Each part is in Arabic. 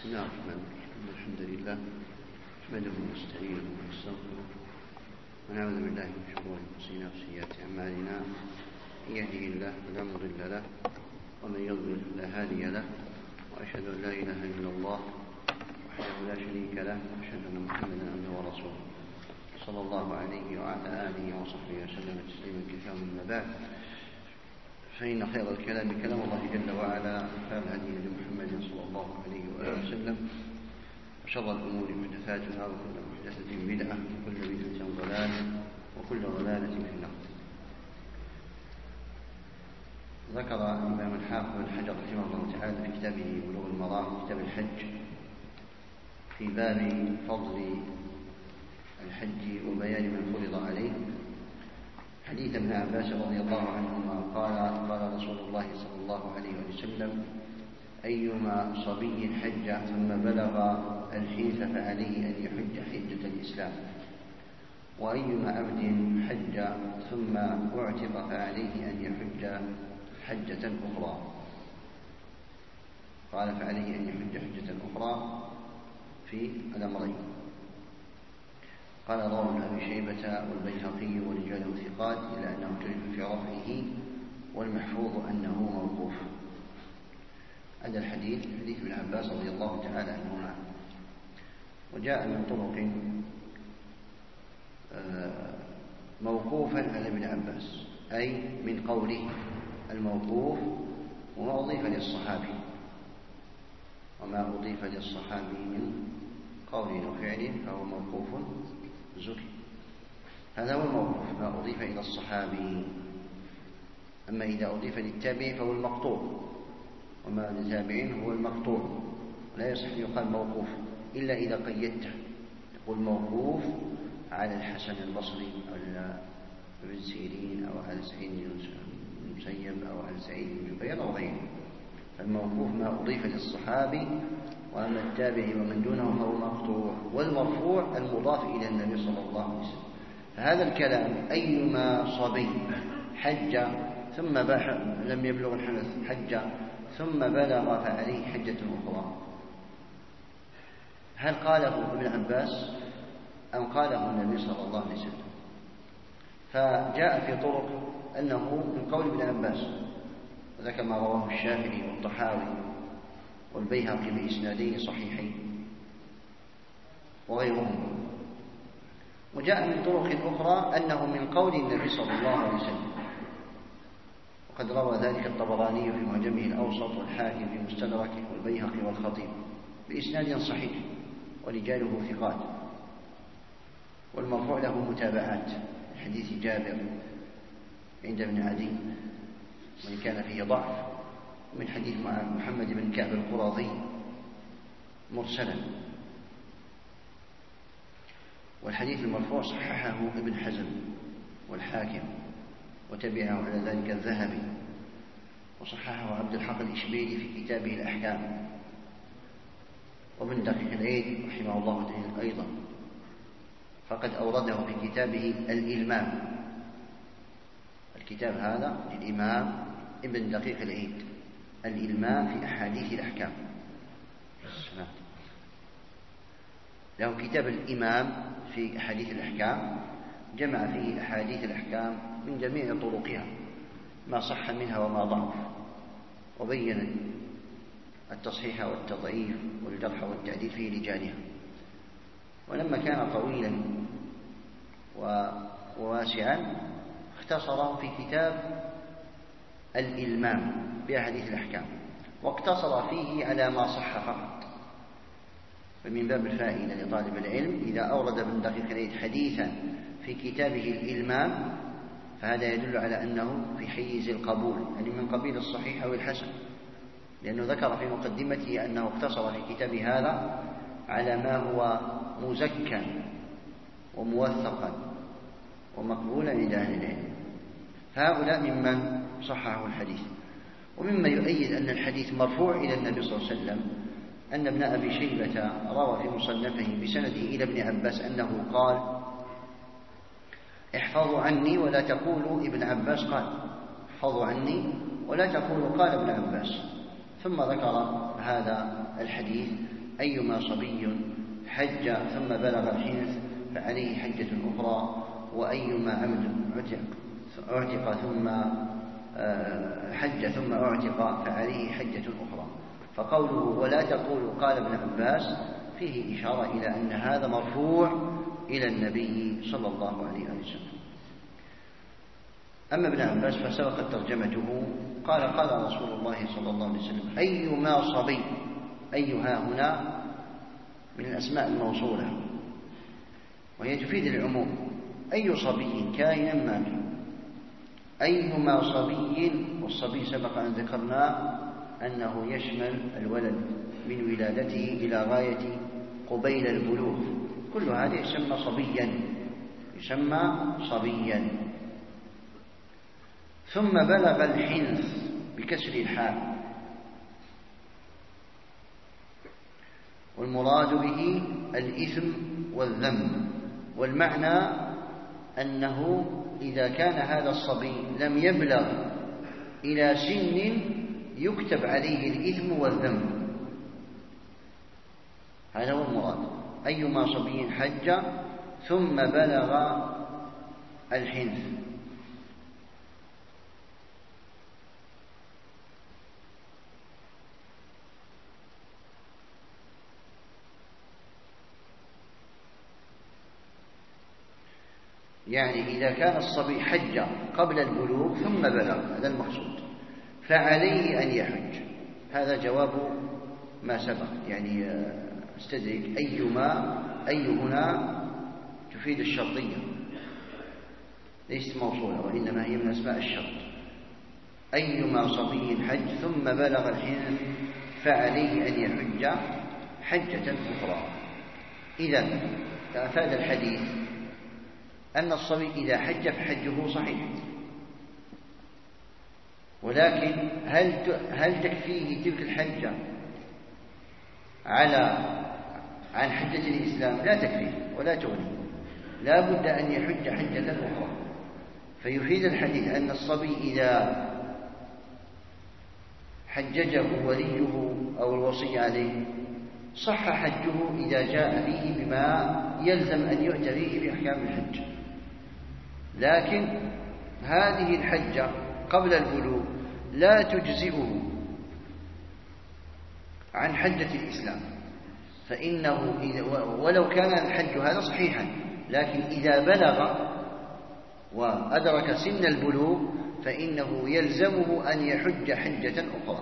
الله الرحمن الرحيم. الحمد لله نحمده ونستعينه ونستغفره ونعوذ بالله من شرور انفسنا وسيئات اعمالنا. من يهده الله فلا مضل له ومن يضلل فلا هادي له، واشهد ان لا اله الا الله وحده لا شريك له، واشهد ان محمدا عبده ورسوله صلى الله عليه وعلى اله وصحبه وسلم تسليما كثيرا. من بعد، فإن خير الكلام كلام الله جل وعلا، وخير الهدي هدي محمد صلى الله عليه وآله وسلم، وشر الأمور محدثاتها، وكل محدثة بدعة، وكل بدعة ضلالة، وكل ضلالة في النار. ذكر الإمام الحافظ بن حجر رحمه الله تعالى في كتابه بلوغ المرام كتاب الحج في باب فضل الحج وبيان من فرض عليه حديث ابن عباس رضي الله عنهما قال: قال رسول الله صلى الله عليه وسلم: أيما صبي حج ثم بلغ الحيث فعليه أن يحج حجة الإسلام، وأيما عبد حج ثم اعتق فعليه أن يحج حجة أخرى. قال: فعليه أن يحج حجة أخرى في الأمرين. قال: رواه ابن أبي شيبة والبيهقي ورجاله ثقات، إلا أنه اختلف في رفعه، والمحفوظ أنه موقوف. هذا الحديث حديث ابن عباس رضي الله تعالى عنهما، وجاء من طرق موقوفا على ابن عباس، أي من قوله الموقوف وما أضيف للصحابي، وما أضيف للصحابي من قول وفعل فهو موقوف زكي. هذا هو الموقوف، ما أضيف إلى الصحابي. أما إذا أضيف للتابع فهو المقطوع، وما للتابعين هو المقطوع. لا يصح أن يقال موقوف إلا إذا قيدته، تقول موقوف على الحسن البصري أو على ابن سيرين أو على سعيد بن المسيب أو على سعيد بن جبير أو غيره. فالموقوف ما أضيف للصحابي، وأما التابع ومن دونه فهو مقطوع. والمرفوع المضاف إلى النبي صلى الله عليه وسلم. فهذا الكلام: أيما صبي حج ثم لم يبلغ الحنث حج ثم بلغ فعليه حجة أخرى، هل قاله ابن عباس أم قاله النبي صلى الله عليه وسلم؟ فجاء في طرق أنه من قول ابن عباس، وذاك ما رواه الشافعي والطحاوي والبيهقي بإسنادين صحيحين وغيرهم. وجاء من طرق أخرى أنه من قول النبي صلى الله عليه وسلم، وقد روى ذلك الطبراني في معجمه الأوسط والحاكم في مستدركه والبيهقي والخطيب بإسناد صحيح ورجاله ثقات. والمرفوع له متابعات، حديث جابر عند ابن عدي وإن كان فيه ضعف، من حديث محمد بن كعب القرظي مرسلا. والحديث المرفوع صححه ابن حزم والحاكم، وتبعه على ذلك الذهبي، وصححه عبد الحق الإشبيلي في كتابه الأحكام، وابن دقيق العيد رحمه الله تعالى أيضا، فقد أورده في كتابه الإلمام. الكتاب هذا للإمام ابن دقيق العيد، الإلمام في أحاديث الأحكام. له كتاب الإمام في أحاديث الأحكام، جمع فيه أحاديث الأحكام من جميع طرقها، ما صح منها وما ضعف، وبين التصحيح والتضعيف والجرح والتعديل في رجالها. ولما كان طويلا وواسعا اختصر في كتاب الإلمام بأحاديث الأحكام، واقتصر فيه على ما صح فقط. فمن باب الفائدة لطالب العلم، إذا أورد ابن دقيق العيد حديثا في كتابه الإلمام فهذا يدل على أنه في حيز القبول، يعني من قبيل الصحيح أو الحسن، لأنه ذكر في مقدمته أنه اقتصر في كتابه هذا على ما هو مزكى وموثقا ومقبولا عند أهل العلم. فهؤلاء ممن صححوا الحديث. ومما يؤيد أن الحديث مرفوع إلى النبي صلى الله عليه وسلم أن ابن أبي شيبة روى في مصنفه بسنده إلى ابن عباس أنه قال: احفظوا عني ولا تقولوا ابن عباس قال، احفظوا عني ولا تقولوا قال ابن عباس. ثم ذكر هذا الحديث أيما صبي حج ثم بلغ الحنث فعليه حجة أخرى، وأيما عبد أعتق ثم حج ثم أعتق فعليه حجة أخرى. فقوله ولا تقولوا قال ابن عباس فيه إشارة إلى أن هذا مرفوع إلى النبي صلى الله عليه وسلم. أما ابن عباس فسبقت ترجمته، قال قال رسول الله صلى الله عليه وسلم أيما صبي، أيها هنا من الأسماء الموصولة وهي تفيد العموم، أي صبي كائنا ما كان، أيما صبي، والصبي سبق أن ذكرنا أنه يشمل الولد من ولادته إلى غاية قبيل البلوغ، كل هذا يسمى صبيا. ثم بلغ الحنث بكسر الحاء، والمراد به الإثم والذنب، والمعنى أنه إذا كان هذا الصبي لم يبلغ إلى سن يكتب عليه الإثم والذنب، هذا هو المراد. أيما صبي حج ثم بلغ الحنث. يعني إذا كان الصبي حج قبل البلوغ ثم بلغ، هذا المقصود، فعليه أن يحج. هذا جواب ما سبق، يعني استدرك أيما، أي هنا تفيد الشرطية ليست موصولة، وإنما هي من أسماء الشرط. أيما صبي حج ثم بلغ الحنث فعليه أن يحج حجة أخرى. إذن أفاد الحديث أن الصبي إذا حج فحجه صحيح، ولكن هل تكفيه تلك الحجة عن حجة الإسلام؟ لا تكفيه ولا تغني، لا بد أن يحج حجة أخرى. فيفيد الحديث أن الصبي إذا حججه وليه أو الوصي عليه صح حجه إذا جاء فيه بما يلزم أن يؤتى به بأحكام الحج. لكن هذه الحجة قبل البلوغ لا تجزئه عن حجة الإسلام، فإنه ولو كان الحج هذا صحيحا، لكن إذا بلغ وأدرك سن البلوغ فإنه يلزمه أن يحج حجة أخرى.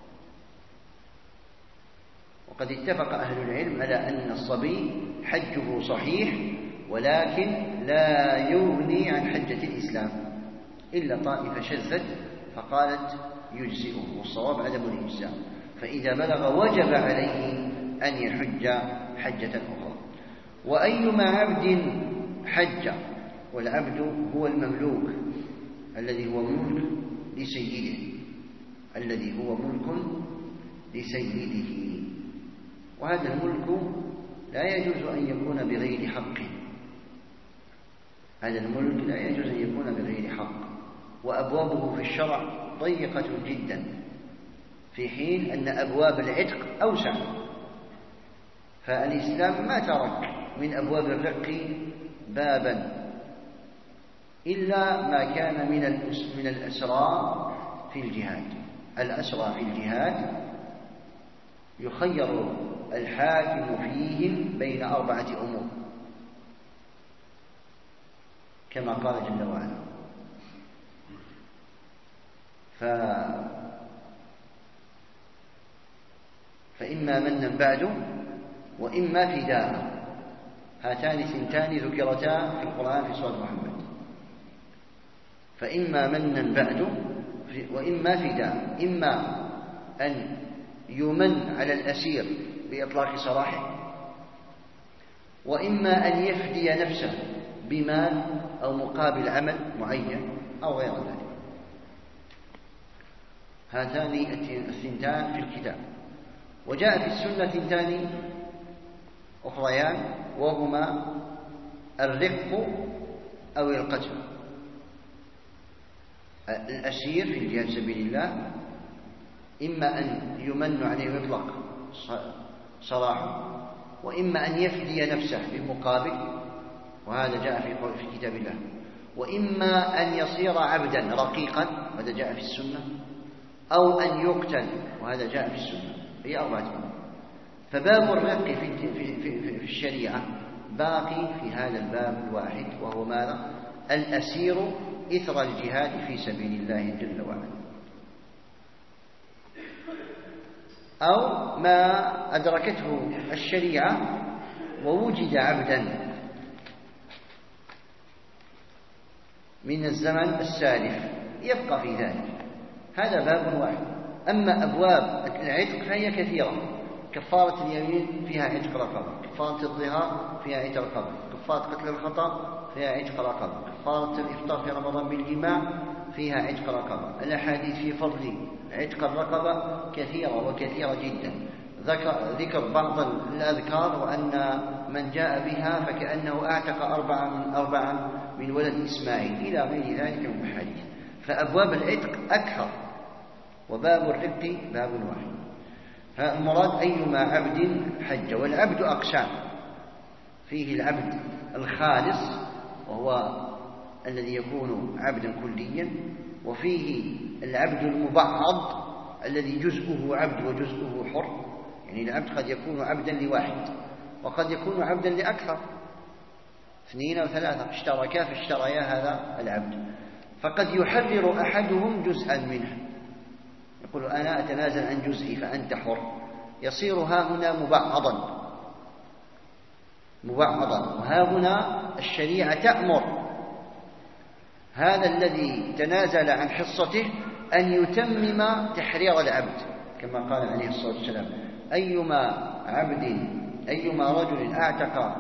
وقد اتفق أهل العلم على أن الصبي حجه صحيح، ولكن لا يغني عن حجة الإسلام، إلا طائفة شذت فقالت يجزئه، والصواب عدم الإجزاء. فإذا بلغ وجب عليه أن يحج حجة أخرى. وأيما عبد حج، والعبد هو المملوك الذي هو ملك لسيده، الذي هو ملك لسيده، وهذا الملك لا يجوز أن يكون بغير حق، هذا الملك لا يجوز أن يكون بغير حق، وأبوابه في الشرع ضيقة جدا، في حين أن أبواب العتق أوسع. فالإسلام ما ترك من أبواب الرق بابا إلا ما كان من الأسرى في الجهاد. الأسرى في الجهاد يخير الحاكم فيهم بين 4 أمور كما قال جل وعلا. فإما منا بعد وإما فداء، هاتان ثنتان ذكرتا في القرآن في سورة محمد. فإما منا بعد وإما فداء، إما أن يمن على الأسير بإطلاق سراحه، وإما أن يفدي نفسه بمال أو مقابل عمل معين أو غير ذلك. هاتان الثنتان في الكتاب. وجاء في السنة ثنتان أخريان، وهما الرق أو القتل. الأسير في جهاد سبيل الله إما أن يمن عليه ويطلق سراحه، وإما أن يفدي نفسه بالمقابل، وهذا جاء في كتاب الله، وإما أن يصير عبدا رقيقا، وهذا جاء في السنة، أو أن يقتل، وهذا جاء في السنة. هي 4 أمور. فباب الرق في الشريعة باقي في هذا الباب الواحد، وهو ماذا؟ الأسير إثر الجهاد في سبيل الله جل وعلا، أو ما أدركته الشريعة ووجد عبدا من الزمن السالف يبقى في ذلك. هذا باب واحد. أما أبواب العتق فهي كثيرة. كفارة اليمين فيها عتق رقبة، كفارة الظهار فيها عتق رقبة، كفارة قتل الخطأ فيها عتق رقبة، كفارة الإفطار في رمضان بالجماع فيها عتق رقبة. الأحاديث في فضل عتق الرقبة كثيرة وكثيرة جدا. ذكر بعض الأذكار، وأن من جاء بها فكأنه أعتق 4 من ولد إسماعيل، إلى غير ذلك من الحديث. فأبواب العتق أكثر، وباب الرق باب واحد. المراد أيما عبد حج. والعبد أقسام: فيه العبد الخالص وهو الذي يكون عبدا كليا، وفيه العبد المبعض الذي جزءه عبد وجزءه حر. يعني العبد قد يكون عبدا لواحد، وقد يكون عبدا لأكثر، 2 أو 3 اشتركا فاشتريا هذا العبد. فقد يحرر أحدهم جزءا منه، يقول أنا أتنازل عن جزئي فأنت حر، يصير ها هنا مبعضا. وها هنا الشريعة تأمر هذا الذي تنازل عن حصته أن يتمم تحرير العبد، كما قال عليه الصلاة والسلام: أيما رجل أعتق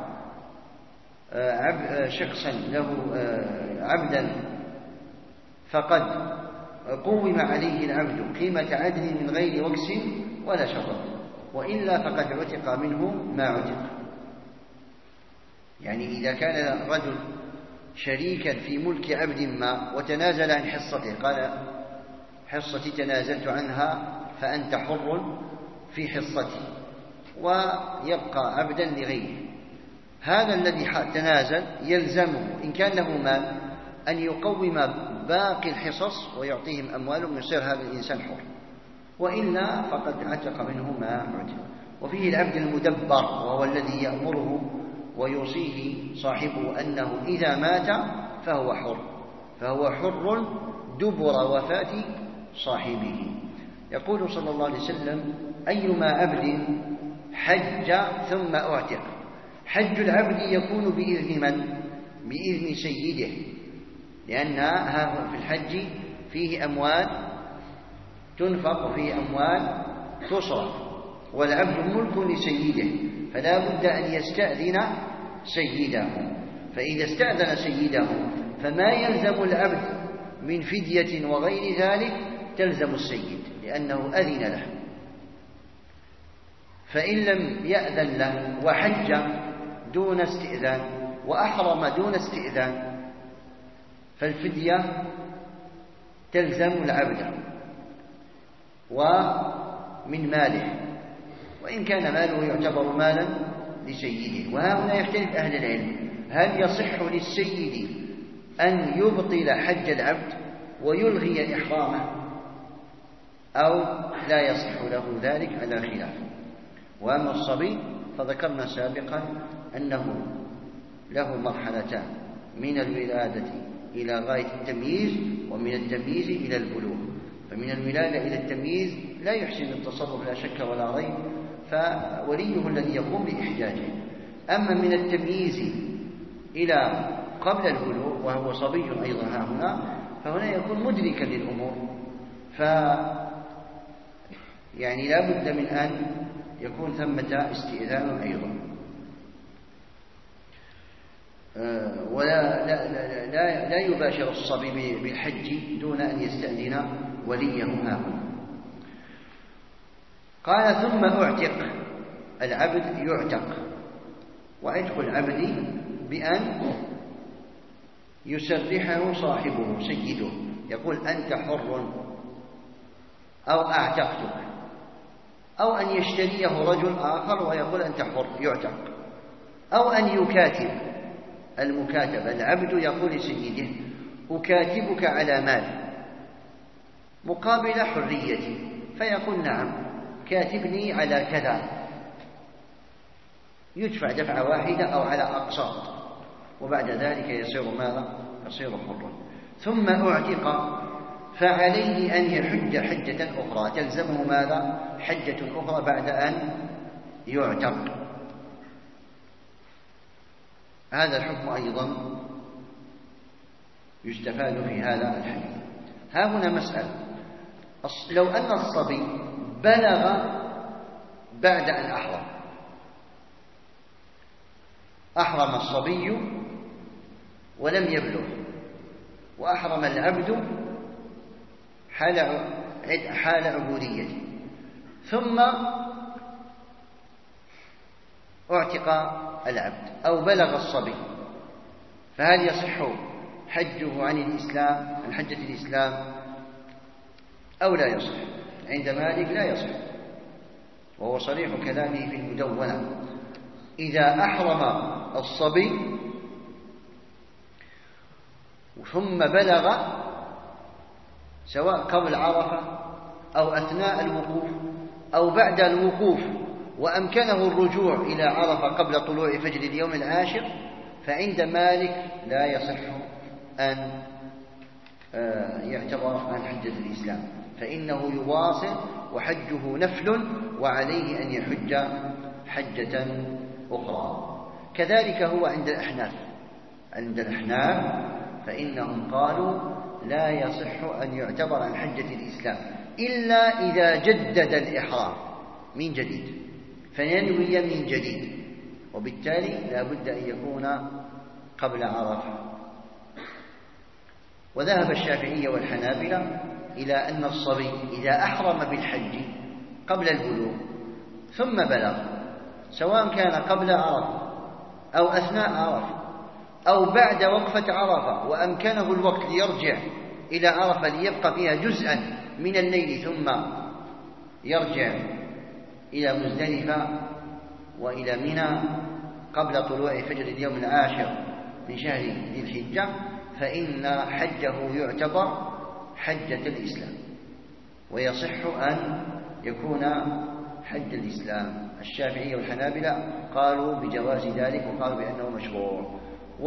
شخصا له عبدا فقد قوم عليه العبد قيمة عدل من غير وكس ولا شرط، وإلا فقد عتق منه ما عتق. يعني إذا كان رجل شريكا في ملك عبد ما وتنازل عن حصته، قال حصتي تنازلت عنها فأنت حر في حصتي، ويبقى عبدا لغيره، هذا الذي تنازل يلزمه إن كان له مال أن يقوم باقي الحصص ويعطيهم أموالهم، يصير هذا الإنسان حر، وإلا فقد عتق منه ما عتق. وفيه العبد المدبر، وهو الذي يأمره ويوصيه صاحبه أنه إذا مات فهو حر دبر وفاة صاحبه. يقول صلى الله عليه وسلم: أيما عبد حج ثم أعتق. حج العبد يكون بإذن من؟ بإذن سيده، لأن في الحج فيه أموال تنفق وفيه أموال تصرف، والعبد ملك لسيده، فلا بد أن يستأذن سيده. فإذا استأذن سيده فما يلزم العبد من فدية وغير ذلك تلزم السيد، لأنه أذن له. فإن لم يأذن له وحج دون استئذان وأحرم دون استئذان فالفدية تلزم العبد ومن ماله، وإن كان ماله يعتبر مالا لسيده. وهنا يختلف أهل العلم: هل يصح للسيد أن يبطل حج العبد ويلغي إحرامه، أو لا يصح له ذلك على خلاف. وأما الصبي فذكرنا سابقا أنه له مرحلتان: من الولادة إلى غاية التمييز، ومن التمييز إلى البلوغ. فمن الولادة إلى التمييز لا يحسن التصرف لا شك ولا ريب، فوليه الذي يقوم بإحجاجه. أما من التمييز إلى قبل البلوغ وهو صبي أيضا هنا، فهنا يكون مدركا للأمور، يعني لا بد من أن يكون ثمة استئذان أيضا. ولا لا لا لا يباشر الصبي بالحج دون أن يستأذن وليه هنا. قال: ثم أعتق. العبد يعتق، وعتق العبد بأن يسرحه صاحبه سيده، يقول: أنت حر أو أعتقتك. أو أن يشتريه رجل آخر ويقول أنت حر يعتق، أو أن يكاتب. المكاتبة العبد يقول لسيده أكاتبك على مال مقابل حريتي، فيقول نعم كاتبني على كذا، يدفع دفعة واحدة أو على أقساط، وبعد ذلك يصير ماذا؟ يصير حرا. ثم أعتق فعليه أن يحج حجة أخرى، تلزمه ماذا؟ حجة أخرى بعد أن يعتق. هذا الحكم أيضا يستفاد في هذا الحديث. ها هنا مسألة، لو أن الصبي بلغ بعد أن أحرم الصبي ولم يبلغ، وأحرم العبد حال عبوديته، ثم اعتق العبد أو بلغ الصبي، فهل يصح حجه عن حجة الإسلام أو لا يصح؟ عند مالك لا يصح، وهو صريح كلامه في المدونة. إذا أحرم الصبي ثم بلغ سواء قبل عرفة أو أثناء الوقوف أو بعد الوقوف وأمكنه الرجوع إلى عرفة قبل طلوع فجر اليوم العاشر، فعند مالك لا يصح أن يعتبر عن حجة الإسلام، فإنه يواصل وحجه نفل، وعليه أن يحج حجة أخرى. كذلك هو عند الأحناف فإنهم قالوا لا يصح أن يعتبر عن حجة الإسلام إلا إذا جدد الإحرام من جديد، فينوي من جديد، وبالتالي لا بد أن يكون قبل عرفة. وذهب الشافعية والحنابلة إلى أن الصبي إذا أحرم بالحج قبل البلوغ ثم بلغ، سواء كان قبل عرفة أو أثناء عرفة أو بعد وقفة عرفة وأمكنه الوقت ليرجع إلى عرفة ليبقى فيها جزءا من الليل ثم يرجع إلى مزدلفة وإلى منى قبل طلوع فجر اليوم العاشر من شهر ذي الحجة، فإن حجه يعتبر حجة الإسلام، ويصح أن يكون حج الإسلام. الشافعية والحنابلة قالوا بجواز ذلك وقالوا بأنه مشروع.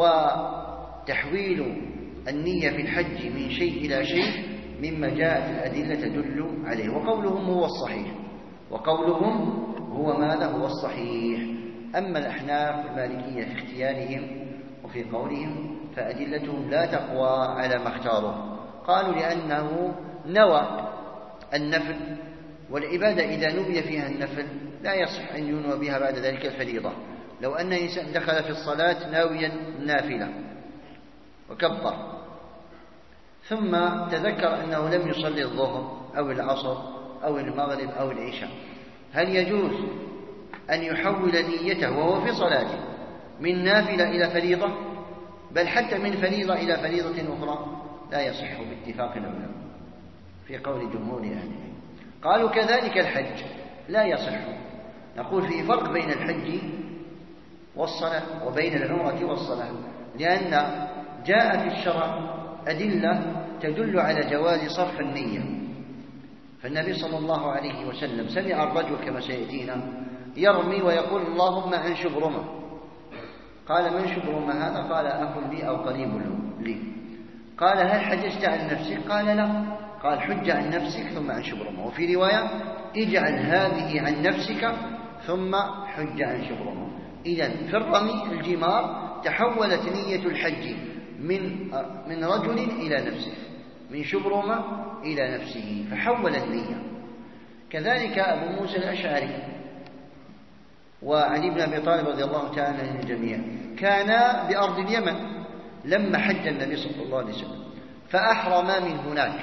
وتحويل النية في الحج من شيء إلى شيء مما جاءت الأدلة تدل عليه، وقولهم هو الصحيح، وقولهم هو ماذا؟ هو الصحيح. أما الأحناف المالكية في اختيارهم وفي قولهم فأدلتهم لا تقوى على ما اختاروه. قالوا لأنه نوى النفل، والعبادة إذا نوي فيها النفل لا يصح أن ينوى بها بعد ذلك الفريضة. لو أن إنسان دخل في الصلاة ناويا نافلة وكبر ثم تذكر أنه لم يصلي الظهر أو العصر أو المغرب أو العشاء، هل يجوز أن يحول نيته وهو في صلاته من نافلة إلى فريضة؟ بل حتى من فريضة إلى فريضة أخرى لا يصح باتفاق العلماء في قول جمهور أهله. قالوا كذلك الحج لا يصح. نقول في فرق بين الحج والصلاة وبين العمرة والصلاة، لأن جاء في الشرع أدلة تدل على جواز صرف النية. فالنبي صلى الله عليه وسلم سمع الرجل كما سيأتينا يرمي ويقول اللهم عن شبرمة، قال من شبرمة هذا؟ قال أخ لي أو قريب لي. قال هل حججت عن نفسك؟ قال لا. قال حج عن نفسك ثم عن شبرمة. وفي رواية اجعل هذه عن نفسك ثم حج عن شبرمة. إذن في الرمي الجمار تحولت نية الحج من رجل إلى نفسه، من شبرمة إلى نفسه، فحول النية. كذلك أبو موسى الأشعري وعلي بن أبي طالب رضي الله تعالى عنهم الجميع كانا بأرض اليمن لما حج النبي صلى الله عليه وسلم، فأحرما من هناك.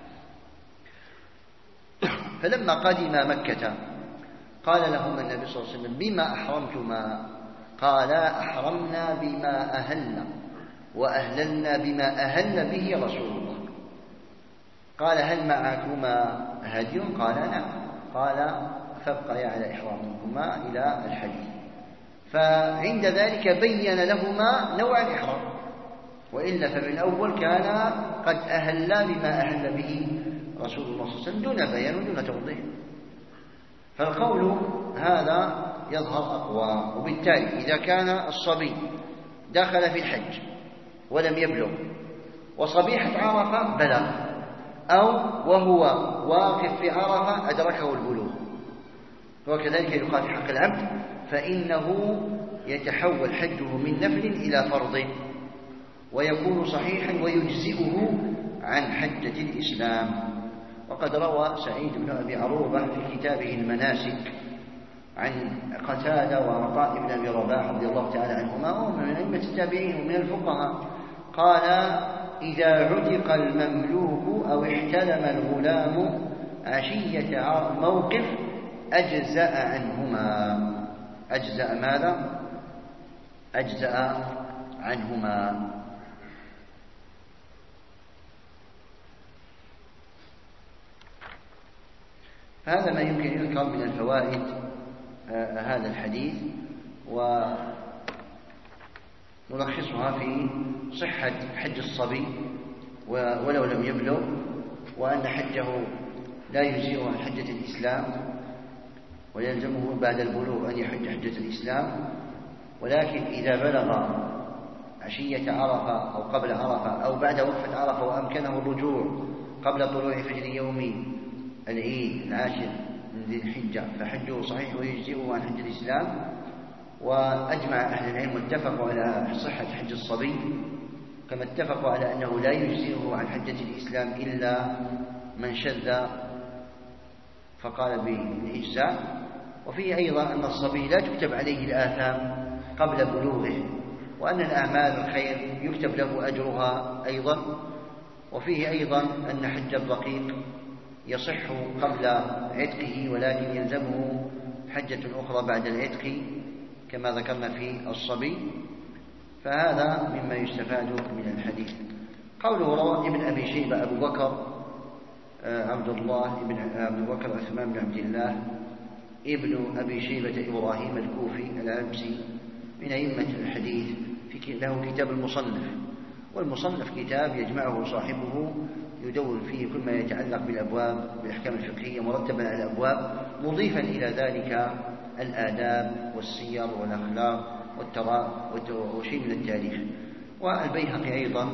فلما قدم مكة قال لهم النبي صلى الله عليه وسلم بما أحرمتما؟ قالا أحرمنا بما أهلنا وأهللنا بما أهل به رسول الله. قال هل معكما هدي؟ قال نعم. قال فابقيا على إحرامكما إلى الحج. فعند ذلك بين لهما نوع الإحرام، وإلا فمن أول كان قد أهلا بما أهل به رسول الله صلى الله عليه وسلم دون بيان ودون توضيح. فالقول هذا يظهر أقوى. وبالتالي إذا كان الصبي دخل في الحج ولم يبلغ وصبيحة عرفة بلغ، أو وهو واقف في عرفة أدركه البلوغ، وكذلك يقال في حق العبد، فإنه يتحول حجه من نفل إلى فرض ويكون صحيحا ويجزئه عن حجة الإسلام. وقد روى سعيد بن أبي عروبة في كتابه المناسك عن قتادة وعطاء بن أبي رباح رضي الله تعالى عنهما، وهم من أئمة التابعين ومن الفقهاء، قال: إذا عتق المملوك أو احتلم الغلام عشية موقف أجزأ عنهما. أجزأ ماذا؟ أجزأ عنهما. هذا ما يمكن يذكر من الفوائد هذا الحديث، ونلخصها في صحة حج الصبي ولو لم يبلغ، وأن حجه لا يجزئه عن حجة الإسلام، ويلزمه بعد البلوغ أن يحج حجة الإسلام، ولكن إذا بلغ عشية عرفة أو قبل عرفة أو بعد وقفة عرفة وأمكنه الرجوع قبل طلوع فجر يوم العيد العاشر من ذي الحجة فحجه صحيح ويجزئه عن حج الإسلام. وأجمع أهل العلم واتفقوا على صحة حج الصبي، كما اتفقوا على أنه لا يجزئه عن حجة الإسلام إلا من شذ فقال بالإجزاء. وفيه أيضا أن الصبي لا تكتب عليه الآثام قبل بلوغه، وأن الأعمال الخير يكتب له أجرها أيضا. وفيه أيضا أن حج الرقيق يصح قبل عتقه، ولكن يلزمه حجة أخرى بعد العتق كما ذكرنا في الصبي. فهذا مما يستفاد من الحديث. قوله رواه ابن أبي شيبة أبو بكر عبد الله بن أبو بكر عثمان بن عبد الله ابن أبي شيبة إبراهيم الكوفي العبسي من أئمة الحديث، له كتاب المصنف، والمصنف كتاب يجمعه صاحبه يدون فيه كل ما يتعلق بالأبواب بالأحكام الفقهية مرتبا على الأبواب، مضيفا إلى ذلك الآداب والسير والأخلاق وشيء من التاريخ. والبيهقي أيضا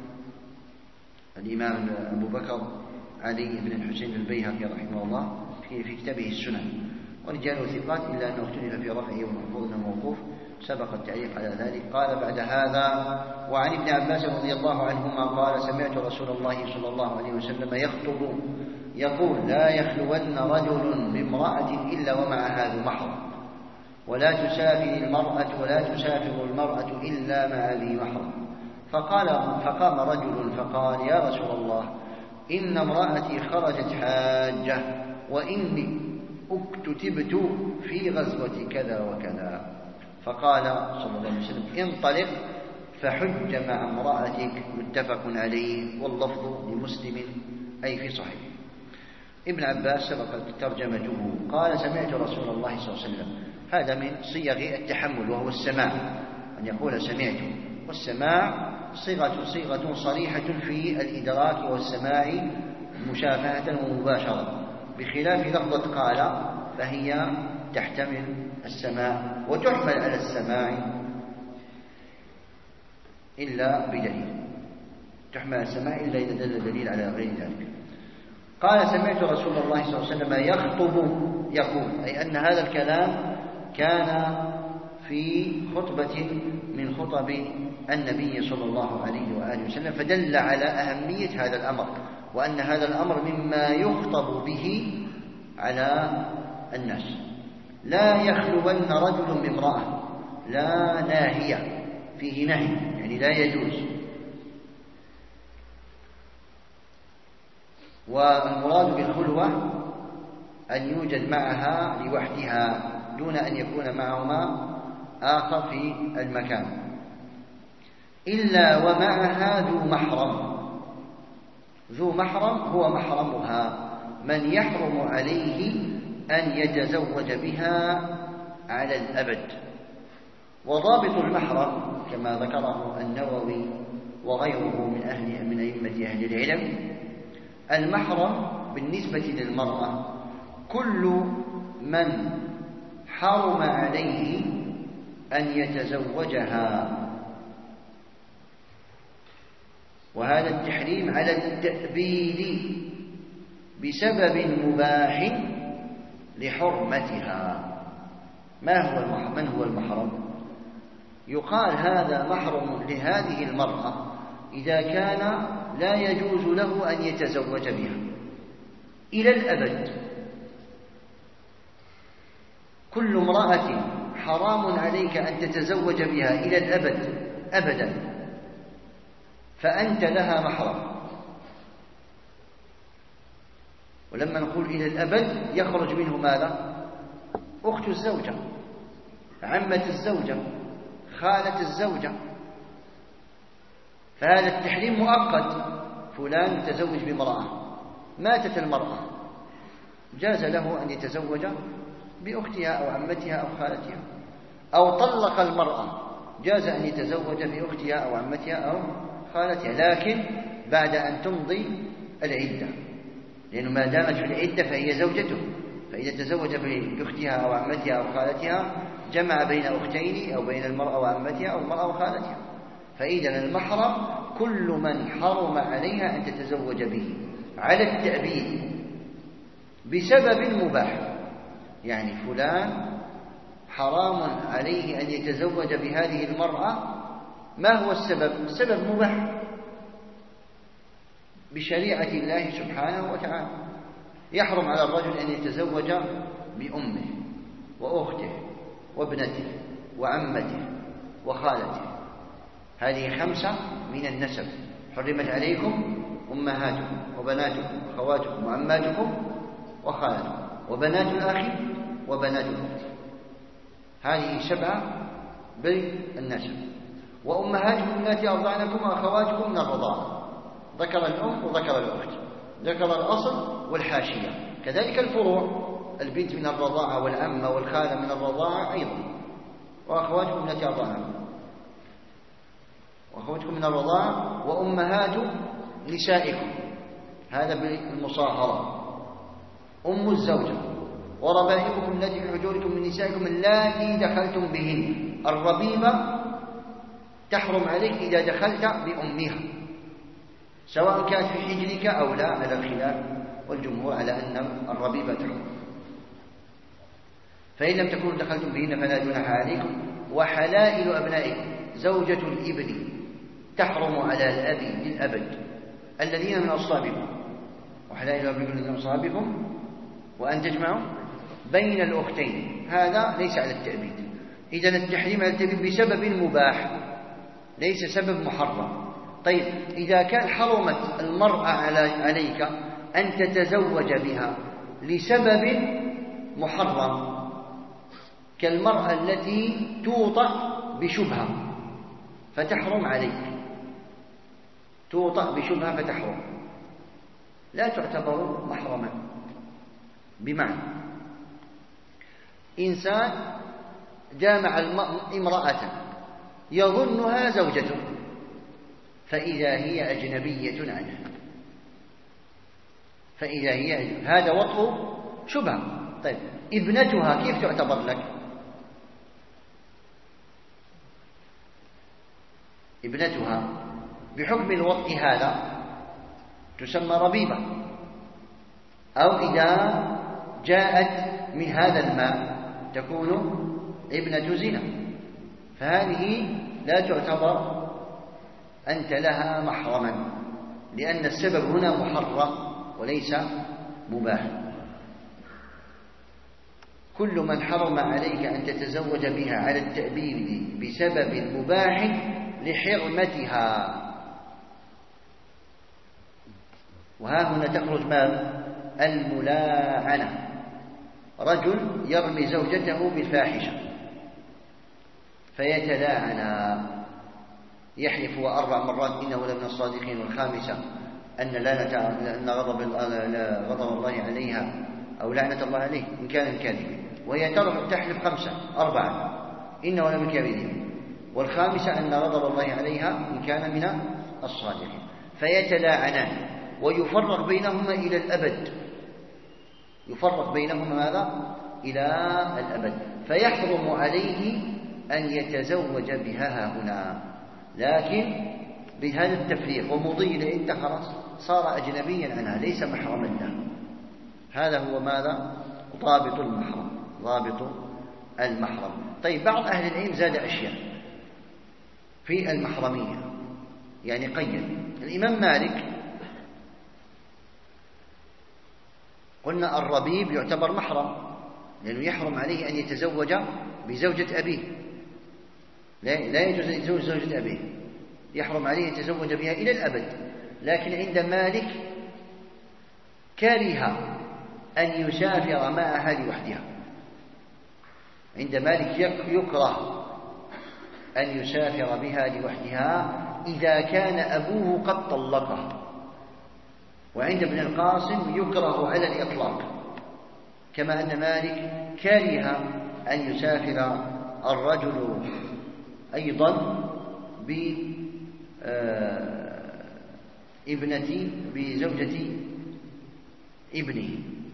الإمام أبو بكر علي بن الحسين البيهقي رحمه الله في كتابه السنن، ورجاله ثقات إلا أنه اختلف في رفعه ومحفوظ موقوف، سبق التعليق على ذلك. قال بعد هذا: وعن ابن عباس رضي الله عنهما قال: سمعت رسول الله صلى الله عليه وسلم يخطب يقول: لا يخلون رجل بامرأة إلا ومعها ذو محرم، ولا تسافر المرأة إلا مع ذي محرم. فقام رجل فقال: يا رسول الله، إن امرأتي خرجت حاجة، وإني اكتتبت في غزوة كذا وكذا. فقال صلى الله عليه وسلم: انطلق فحج مع امرأتك. متفق عليه، واللفظ لمسلم أي في صحيح. ابن عباس سبقت ترجمته، قال: سمعت رسول الله صلى الله عليه وسلم. هذا من صيغ التحمل وهو السماع، أن يقول سمعت، والسماع صيغة صريحة في الإدراك والسماع مشافهة ومباشرة، بخلاف لفظة قال فهي تحتمل السماع وتحمل على السماع إلا بدليل، تحمل على السماع إلا إذا دل دليل على غير ذلك. قال: سمعت رسول الله صلى الله عليه وسلم يخطب يقول، أي أن هذا الكلام كان في خطبة من خطب النبي صلى الله عليه وآله وسلم، فدل على أهمية هذا الأمر، وأن هذا الأمر مما يخطب به على الناس. لا يخلون رجل بامرأة، لا ناهية، فيه نهي يعني لا يجوز. والمراد بالخلوة أن يوجد معها لوحدها دون أن يكون معهما آخر في المكان، إلا ومعها ذو محرم. ذو محرم هو محرمها، من يحرم عليه أن يتزوج بها على الأبد. وضابط المحرم كما ذكره النووي وغيره من أئمة أهل العلم: المحرم بالنسبة للمرأة كل من حرم عليه أن يتزوجها، وهذا التحريم على التأبيد بسبب مباح لحرمتها. من هو المحرم؟ يقال هذا محرم لهذه المرأة إذا كان لا يجوز له أن يتزوج بها إلى الأبد. كل امرأة حرام عليك أن تتزوج بها إلى الأبد أبدا، فأنت لها محرم. ولما نقول إلى الأبد يخرج منه ماذا؟ أخت الزوجة، عمة الزوجة، خالة الزوجة. فهذا التحريم مؤقت. فلان تزوج بامرأة، ماتت المرأة، جاز له أن يتزوج بأختها أو عمتها أو خالتها. أو طلق المرأة، جاز أن يتزوج بأختها أو عمتها أو خالتها، لكن بعد أن تمضي العدة، لأنه ما دامت في العدة فهي زوجته. فإذا تزوج بأختها أو عمتها أو خالتها جمع بين أختين أو بين المرأة وعمتها أو المرأة وخالتها. فإذا المحرم كل من حرم عليها أن تتزوج به على التأبيد بسبب مباح. يعني فلان حرام عليه أن يتزوج بهذه المرأة، ما هو السبب؟ السبب مباح بشريعة الله سبحانه وتعالى. يحرم على الرجل أن يتزوج بأمه وأخته وابنته وعمته وخالته، هذه 5 من النسب. حرمت عليكم أمهاتكم وبناتكم وأخواتكم وعماتكم وخالاتكم وبنات الأخ وبنات الأخت، هذه 7 بالنسب. وأمهاتكم التي أرضعنكم وأخواتكم من الرضاعة، ذكر الأم وذكر الأخت، ذكر الأصل والحاشية. كذلك الفروع: البنت من الرضاعة والعمة والخالة من الرضاعة أيضا، وأخواتكم التي أرضعنكم وأخواتكم من الرضاعة، وأمهات نسائكم، هذا بالمصاهرة، أم الزوجة، وربائبكم التي في حجوركم من نسائكم اللاتي دخلتم بهن. الربيبة تحرم عليك إذا دخلت بأمها، سواء كانت في حجرك أو لا، على الخلاف، والجمهور على أن الربيبة تحرم. فإن لم تكونوا دخلتم بهن فلا جناح عليكم. وحلائل أبنائكم، زوجة الابن تحرم على الأب للأبد، الذين من أصلابكم، وحلائل أبنائكم من أصلابكم، وأن تجمعوا بين الأختين، هذا ليس على التأبيد. إذن التحريم على التأبيد بسبب مباح ليس سبب محرم. طيب، إذا كان حرمت المرأة عليك أن تتزوج بها لسبب محرم، كالمرأة التي توطأ بشبهة فتحرم عليك، توطأ بشبهة فتحرم، لا تعتبر محرما. بمعنى إنسان جامع امرأة يظنها زوجته، فإذا هي أجنبية عنه، فإذا هي هذا وطء شبهة. طيب، ابنتها كيف تعتبر لك؟ ابنتها بحكم الوطء هذا تسمى ربيبة. أو إذا جاءت من هذا الماء تكون ابنة زنا، فهذه لا تعتبر أنت لها محرما، لأن السبب هنا محرم وليس مباح. كل من حرم عليك أن تتزوج بها على التأبيد بسبب مباح لحرمتها. وها هنا تخرج ما الملاعنة، رجل يرمي زوجته بالفاحشة فيتلاعنا، يحلف 4 مرات إنه لمن الصادقين، والخامسة أن غضب الله عليها أو لعنة الله عليه إن كان من كاذبين، وهي تحلف 5 4 إنه لمن الكاذبين، والخامسة أن غضب الله عليها إن كان من الصادقين، فيتلاعنان ويفرق بينهما إلى الأبد. يفرق بينهما ماذا؟ إلى الأبد. فيحرم عليه أن يتزوج بها هنا، لكن بهذا التفريق ومضي لإنت خلاص صار أجنبيا عنها ليس محرما له. هذا هو ماذا؟ ضابط المحرم، ضابط المحرم. طيب بعض أهل العلم زاد أشياء في المحرمية، يعني قيد. الإمام مالك قلنا الربيب يعتبر محرم لأنه يحرم عليه أن يتزوج بزوجة أبيه، لا يجوز أن يتزوج زوجة أبيه، يحرم عليه أن يتزوج بها إلى الأبد. لكن عند مالك كره أن يسافر معها لوحدها. عند مالك يكره أن يسافر بها لوحدها إذا كان أبوه قد طلقه. وعند ابن القاسم يكره على الإطلاق، كما أن مالك كره أن يسافر الرجل أيضا بزوجة ابنه،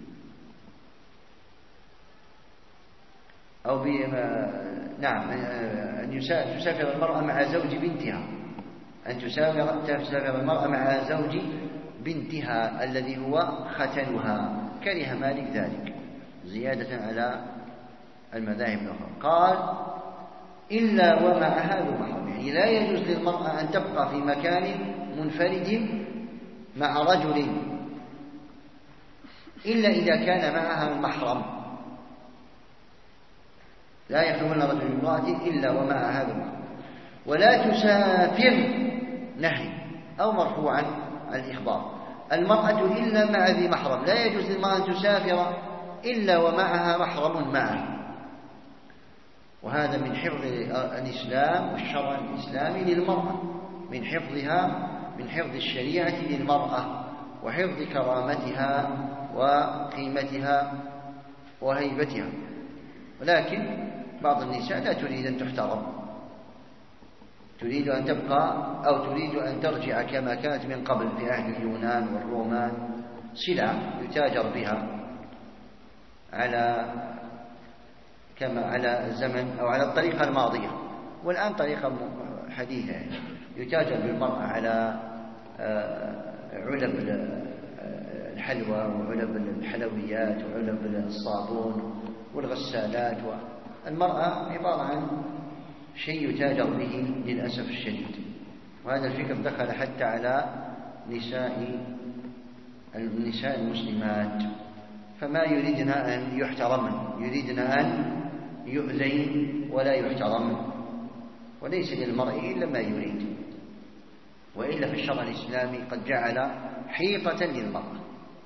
أو أن تسافر المرأة مع زوج بنتها، أن تسافر المرأة مع زوج بنتها الذي هو ختنها. كره مالك ذلك زيادة على المذاهب الأخرى. قال إلا ومعها ذو محرم، يعني لا يجوز للمرأة أن تبقى في مكان منفرد مع رجل إلا إذا كان معها المحرم. لا يخلون رجل امرأة إلا ومعها ذو محرم. ولا تسافر نهي أو مرفوعا عن الإخبار، المرأة إلا مع ذي محرم، لا يجوز للمرأة أن تسافر إلا ومعها محرم معه. وهذا من حفظ الإسلام والشرع الإسلامي للمرأة، من حفظ الشريعة للمرأة وحفظ كرامتها وقيمتها وهيبتها. ولكن بعض النساء لا تريد أن تحترم، تريد أن تبقى أو تريد أن ترجع كما كانت من قبل في عهد اليونان والرومان، سلع يتاجر بها على الزمن أو على الطريقة الماضية، والآن طريقة حديثة، يعني يتاجر بالمرأة على علب الحلوى وعلب الحلويات وعلب الصابون والغسالات. والمرأة عبارة عن شيء يتاجر به للأسف الشديد. وهذا الفكر دخل حتى على النساء المسلمات، فما يريدن أن يحترمن، يريدن أن يؤذين ولا يحترمن. وليس للمرء إلا ما يريد، وإلا في الشرع الإسلامي قد جعل حيطة للمرأة،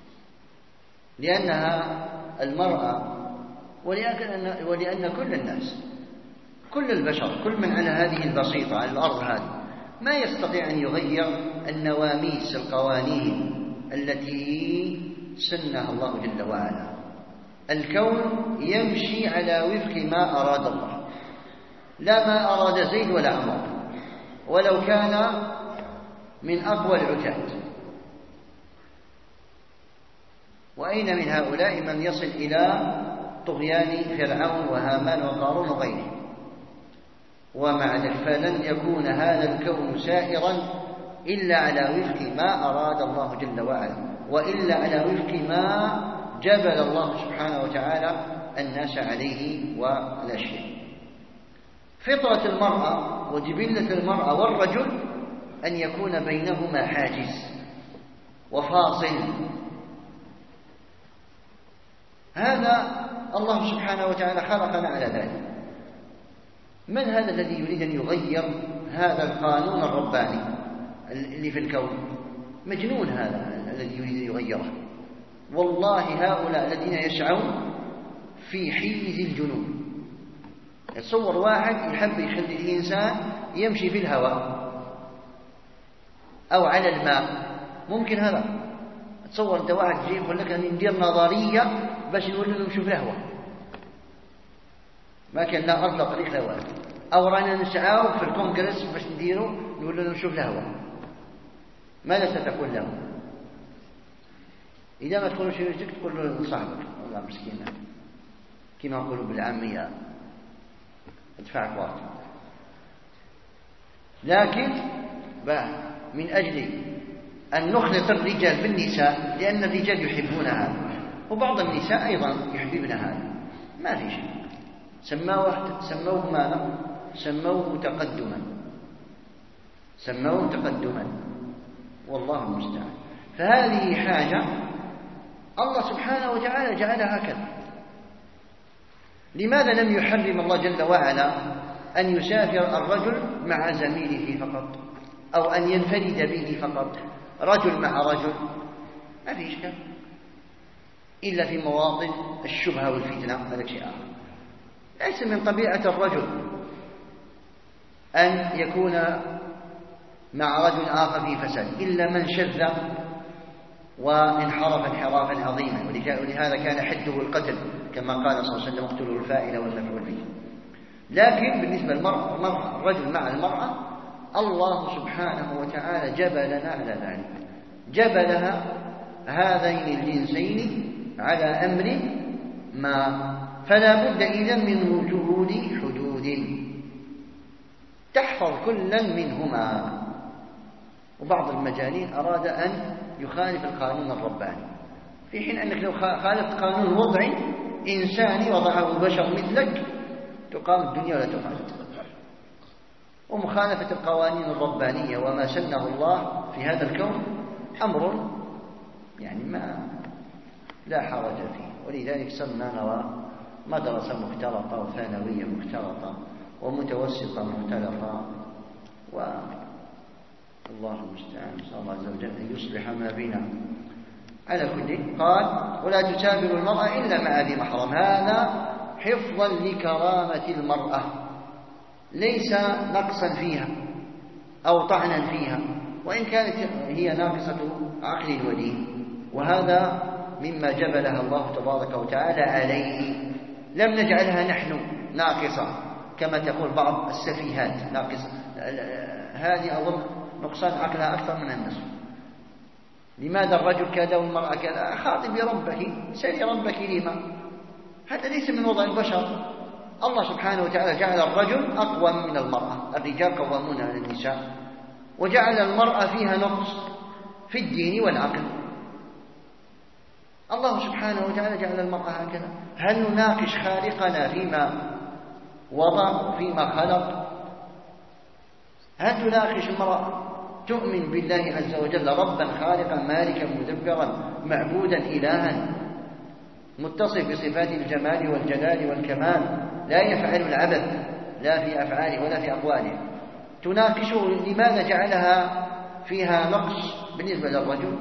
لأنها المرأة ولأن كل الناس، كل البشر، كل من على هذه البسيطة على الأرض هذه ما يستطيع أن يغير النواميس القوانين التي سنها الله جل وعلا. الكون يمشي على وفق ما أراد الله، لا ما أراد زيد ولا عمر، ولو كان من أقوى العتاد. وأين من هؤلاء من يصل إلى طغيان فرعون وهامان وقارون وغيره؟ ومع ذلك فلن يكون هذا الكون سائرا إلا على وفق ما أراد الله جل وعلا، وإلا على وفق ما جبل الله سبحانه وتعالى الناس عليه والأشياء. فطرة المرأة وجبلة المرأة والرجل أن يكون بينهما حاجز وفاصل. هذا الله سبحانه وتعالى خلقنا على ذلك. من هذا الذي يريد أن يغير هذا القانون الرباني اللي في الكون؟ مجنون هذا الذي يريد أن يغيره. والله هؤلاء الذين يسعون في حيز الجنون. يتصور واحد يحب يخلي الإنسان يمشي في الهواء أو على الماء، ممكن هذا؟ تصور أنت واحد يجي يقول لك أن ندير نظرية باش نقول لهم نشوف الهواء، ما كان لا أرض لا طريق لا والو، أو رانا نسعاو في الكونغرس باش نديروا نقول لهم نشوف الهواء، ماذا ستقول لهم؟ إذا ما تقولوا شيء يجيك تقول له لصاحبك والله مسكين كما نقولوا بالعامية ادفعك وقت. لكن من أجل أن نخلط الرجال بالنساء، لأن الرجال يحبون هذا وبعض النساء أيضا يحببن هذا، ما في شيء، سموه ماذا؟ سموه تقدما، والله المستعان. فهذه حاجة الله سبحانه وتعالى جعلها هكذا. لماذا لم يحرم الله جل وعلا أن يسافر الرجل مع زميله فقط، أو أن ينفرد به فقط، رجل مع رجل؟ ما في إشكال، إلا في مواطن الشبهة والفتنة، هذا شيء آخر. ليس من طبيعة الرجل أن يكون مع رجل آخر في فساد إلا من شذ وانحرف انحرافا عظيما، ولهذا كان حده القتل كما قال صلى الله عليه وسلم: اقتلوا الفاعل والمفعول به. لكن بالنسبة للمرأة، الرجل مع المرأة، الله سبحانه وتعالى جبلنا على ذلك، جبلها هذين الجنسين على أمر ما، فلا بد إذن من وجود حدود تحفظ كلا منهما. وبعض المجانين أراد أن يخالف القانون الرباني، في حين أنك لو خالفت قانون وضعي إنساني وضعه بشر مثلك تقام الدنيا ولا تقام. ومخالفة القوانين الربانية وما سنه الله في هذا الكون أمر يعني ما لا حرج فيه. ولذلك صرنا نرى مدرسة مختلطة وثانوية مختلطة ومتوسطة مختلطة، والله المستعان، نسأل الله عز وجل أن يصلح ما بيننا. على كل قال: ولا تسافر المرأة إلا مع ذي محرم، هذا حفظا لكرامة المرأة، ليس نقصا فيها أو طعنا فيها، وإن كانت هي ناقصة عقل ودين، وهذا مما جبلها الله تبارك وتعالى عليه، لم نجعلها نحن ناقصة كما تقول بعض السفيهات ناقصة. هذه أظن نقصان عقلها أكثر من النصف. لماذا الرجل كذا والمرأة كذا؟ خاطبي ربك، سلي ربك لما، هذا ليس من وضع البشر. الله سبحانه وتعالى جعل الرجل أقوى من المرأة، الرجال قوامون على النساء، وجعل المرأة فيها نقص في الدين والعقل. الله سبحانه وتعالى جعل المرأة هكذا. هل نناقش خالقنا فيما وضع فيما خلق؟ هل تناقش المرأة تؤمن بالله عز وجل ربا خالقا مالكا مدبرا معبودا إلها متصف بصفات الجمال والجلال والكمال، لا يفعل العبث لا في أفعاله ولا في أقواله؟ تناقشه لماذا جعلها فيها نقص بالنسبة للرجل؟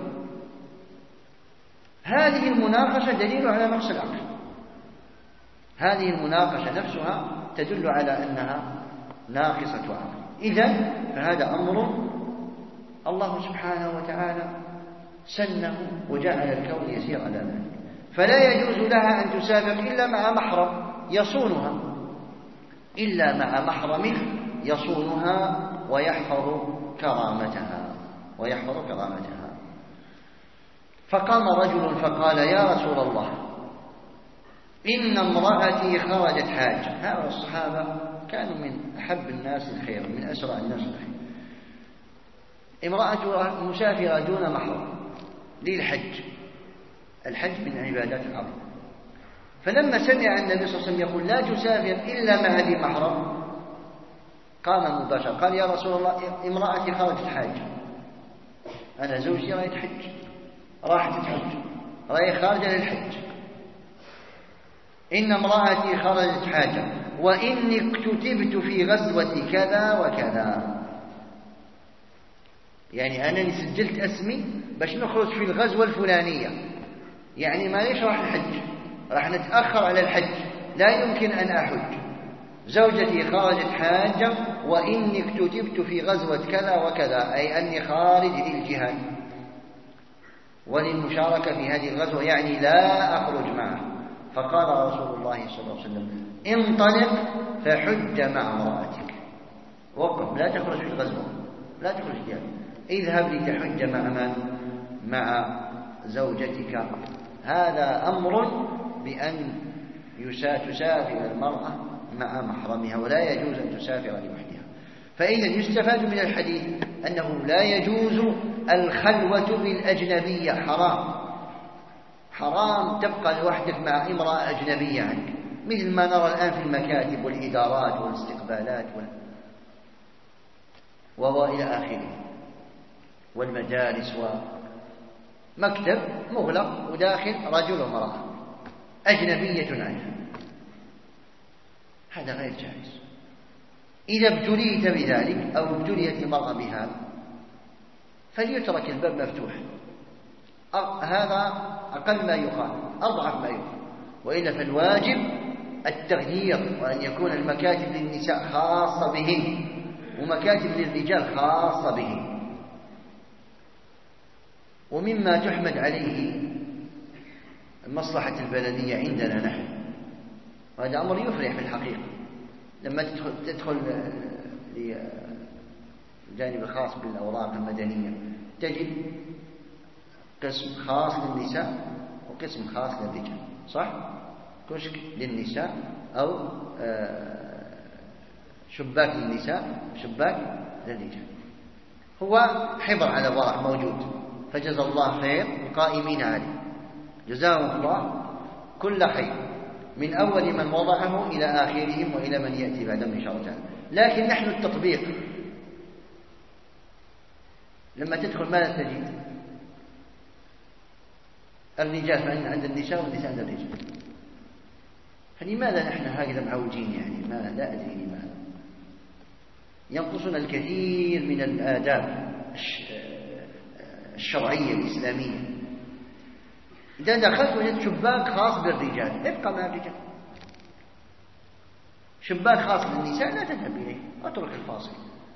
هذه المناقشة دليل على نقص العقل، هذه المناقشة نفسها تدل على أنها ناقصة عقل. إذن فهذا أمر الله سبحانه وتعالى سنه وجعل الكون يسير على ذلك، فلا يجوز لها أن تسافر إلا مع محرم يصونها، إلا مع محرم يصونها ويحفظ كرامتها. فقام رجل فقال: يا رسول الله، إن امرأتي خرجت حاجة. هؤلاء الصحابة كانوا من أحب الناس الخير، من أسرع الناس الخير. امرأة مسافرة دون محرم للحج، الحج من عبادات العظيم. فلما سمع النبي صلى الله عليه وسلم يقول: لا تسافر إلا مع ذي محرم، قام مباشرة قال: يا رسول الله، امرأتي خرجت حاجة، أنا زوجتي رايت حج، راحت الحج، رايت خارجة للحج. إن امرأتي خرجت حاجة وإني اكتتبت في غزوة كذا وكذا، يعني أنا سجلت اسمي باش نخرج في الغزوة الفلانية، يعني ما ليش راح الحج، راح نتأخر على الحج، لا يمكن أن أحج. زوجتي خرجت حاجة وإني اكتتبت في غزوة كذا وكذا، أي أني خارج للجهاد. وللمشاركة في هذه الغزوة، يعني لا أخرج معه. فقال رسول الله صلى الله عليه وسلم: انطلق فحج مع امرأتك. وقف، لا تخرج في الغزوة، لا تخرج فيها، اذهب لتحج مع من؟ مع زوجتك. هذا أمر بأن تسافر المرأة مع محرمها، ولا يجوز أن تسافر لوحدها. فإذا يستفاد من الحديث أنه لا يجوز الخلوة بالأجنبية، حرام تبقى لوحدك مع امرأة أجنبية عنك، مثل ما نرى الآن في المكاتب والإدارات والاستقبالات وإلى آخره، والمجالس، ومكتب مغلق وداخل رجل وامرأة أجنبية عنها، هذا غير جائز. إذا ابتليت بذلك أو ابتليت المرأة بهذا فليترك الباب مفتوحا، هذا أقل ما يقال، أضعف ما يقال. وإلا فالواجب التغيير، وأن يكون المكاتب للنساء خاصة بهن ومكاتب للرجال خاصة بهن. ومما تحمد عليه مصلحة البلدية عندنا نحن، وهذا أمر يفرح في الحقيقة، لما تدخل الجانب الخاص بالأوراق المدنية تجد قسم خاص للنساء وقسم خاص للرجال، صح؟ كشك للنساء أو شباك للنساء شباك للرجال. هو حبر على ورق موجود، فجزا الله خير القائمين عليه، جزاهم الله كل خير، من أول من وضعه إلى آخرهم وإلى من يأتي بعدهم إن شاء الله تعالى. لكن نحن التطبيق لما تدخل ماذا تجد؟ الرجال عند النساء والنساء عند الرجال. فلماذا نحن هكذا معوجين؟ يعني ما لا أدري لماذا. ينقصنا الكثير من الآداب الشرعية الإسلامية. إذا دخلت وجدت شباك خاص بالرجال ابقى مع الرجال، شباك خاص بالنساء لا تذهب إليه، اترك الفاصل.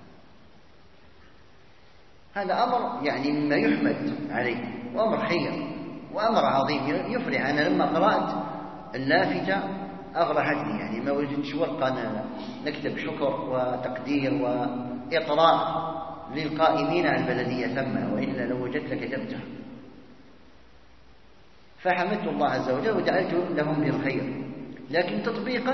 هذا أمر يعني مما يحمد عليه، وأمر خير وأمر عظيم يفرح. أنا لما قرأت اللافتة أغرحتني، يعني ما وجدتش ورقة نكتب شكر وتقدير وإطراء للقائمين على البلدية ثم، وإلا لو وجدت لكتبتها. فحمدت الله عز وجل ودعيت لهم بالخير. لكن تطبيقا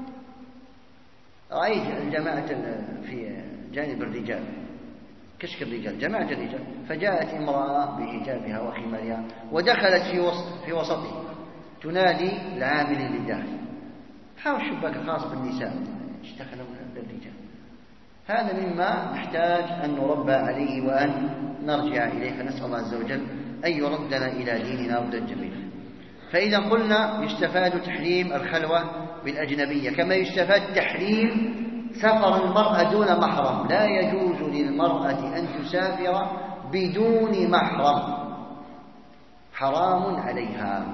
رأيت الجماعة في جانب الرجال، كشك الرجال، جماعة الرجال، فجاءت امرأة بحجابها وخمارها ودخلت في وسطه تنادي العامل للداخل: حاول الشباك الخاص بالنساء، اشتغلوا للرجال. هذا مما نحتاج أن نربى عليه وأن نرجع إليه، فنسأل الله عز وجل أن يردنا إلى ديننا ردا جميلا. فإذا قلنا يستفاد تحريم الخلوة بالأجنبية، كما يستفاد تحريم سفر المرأة دون محرم. لا يجوز للمرأة أن تسافر بدون محرم، حرام عليها.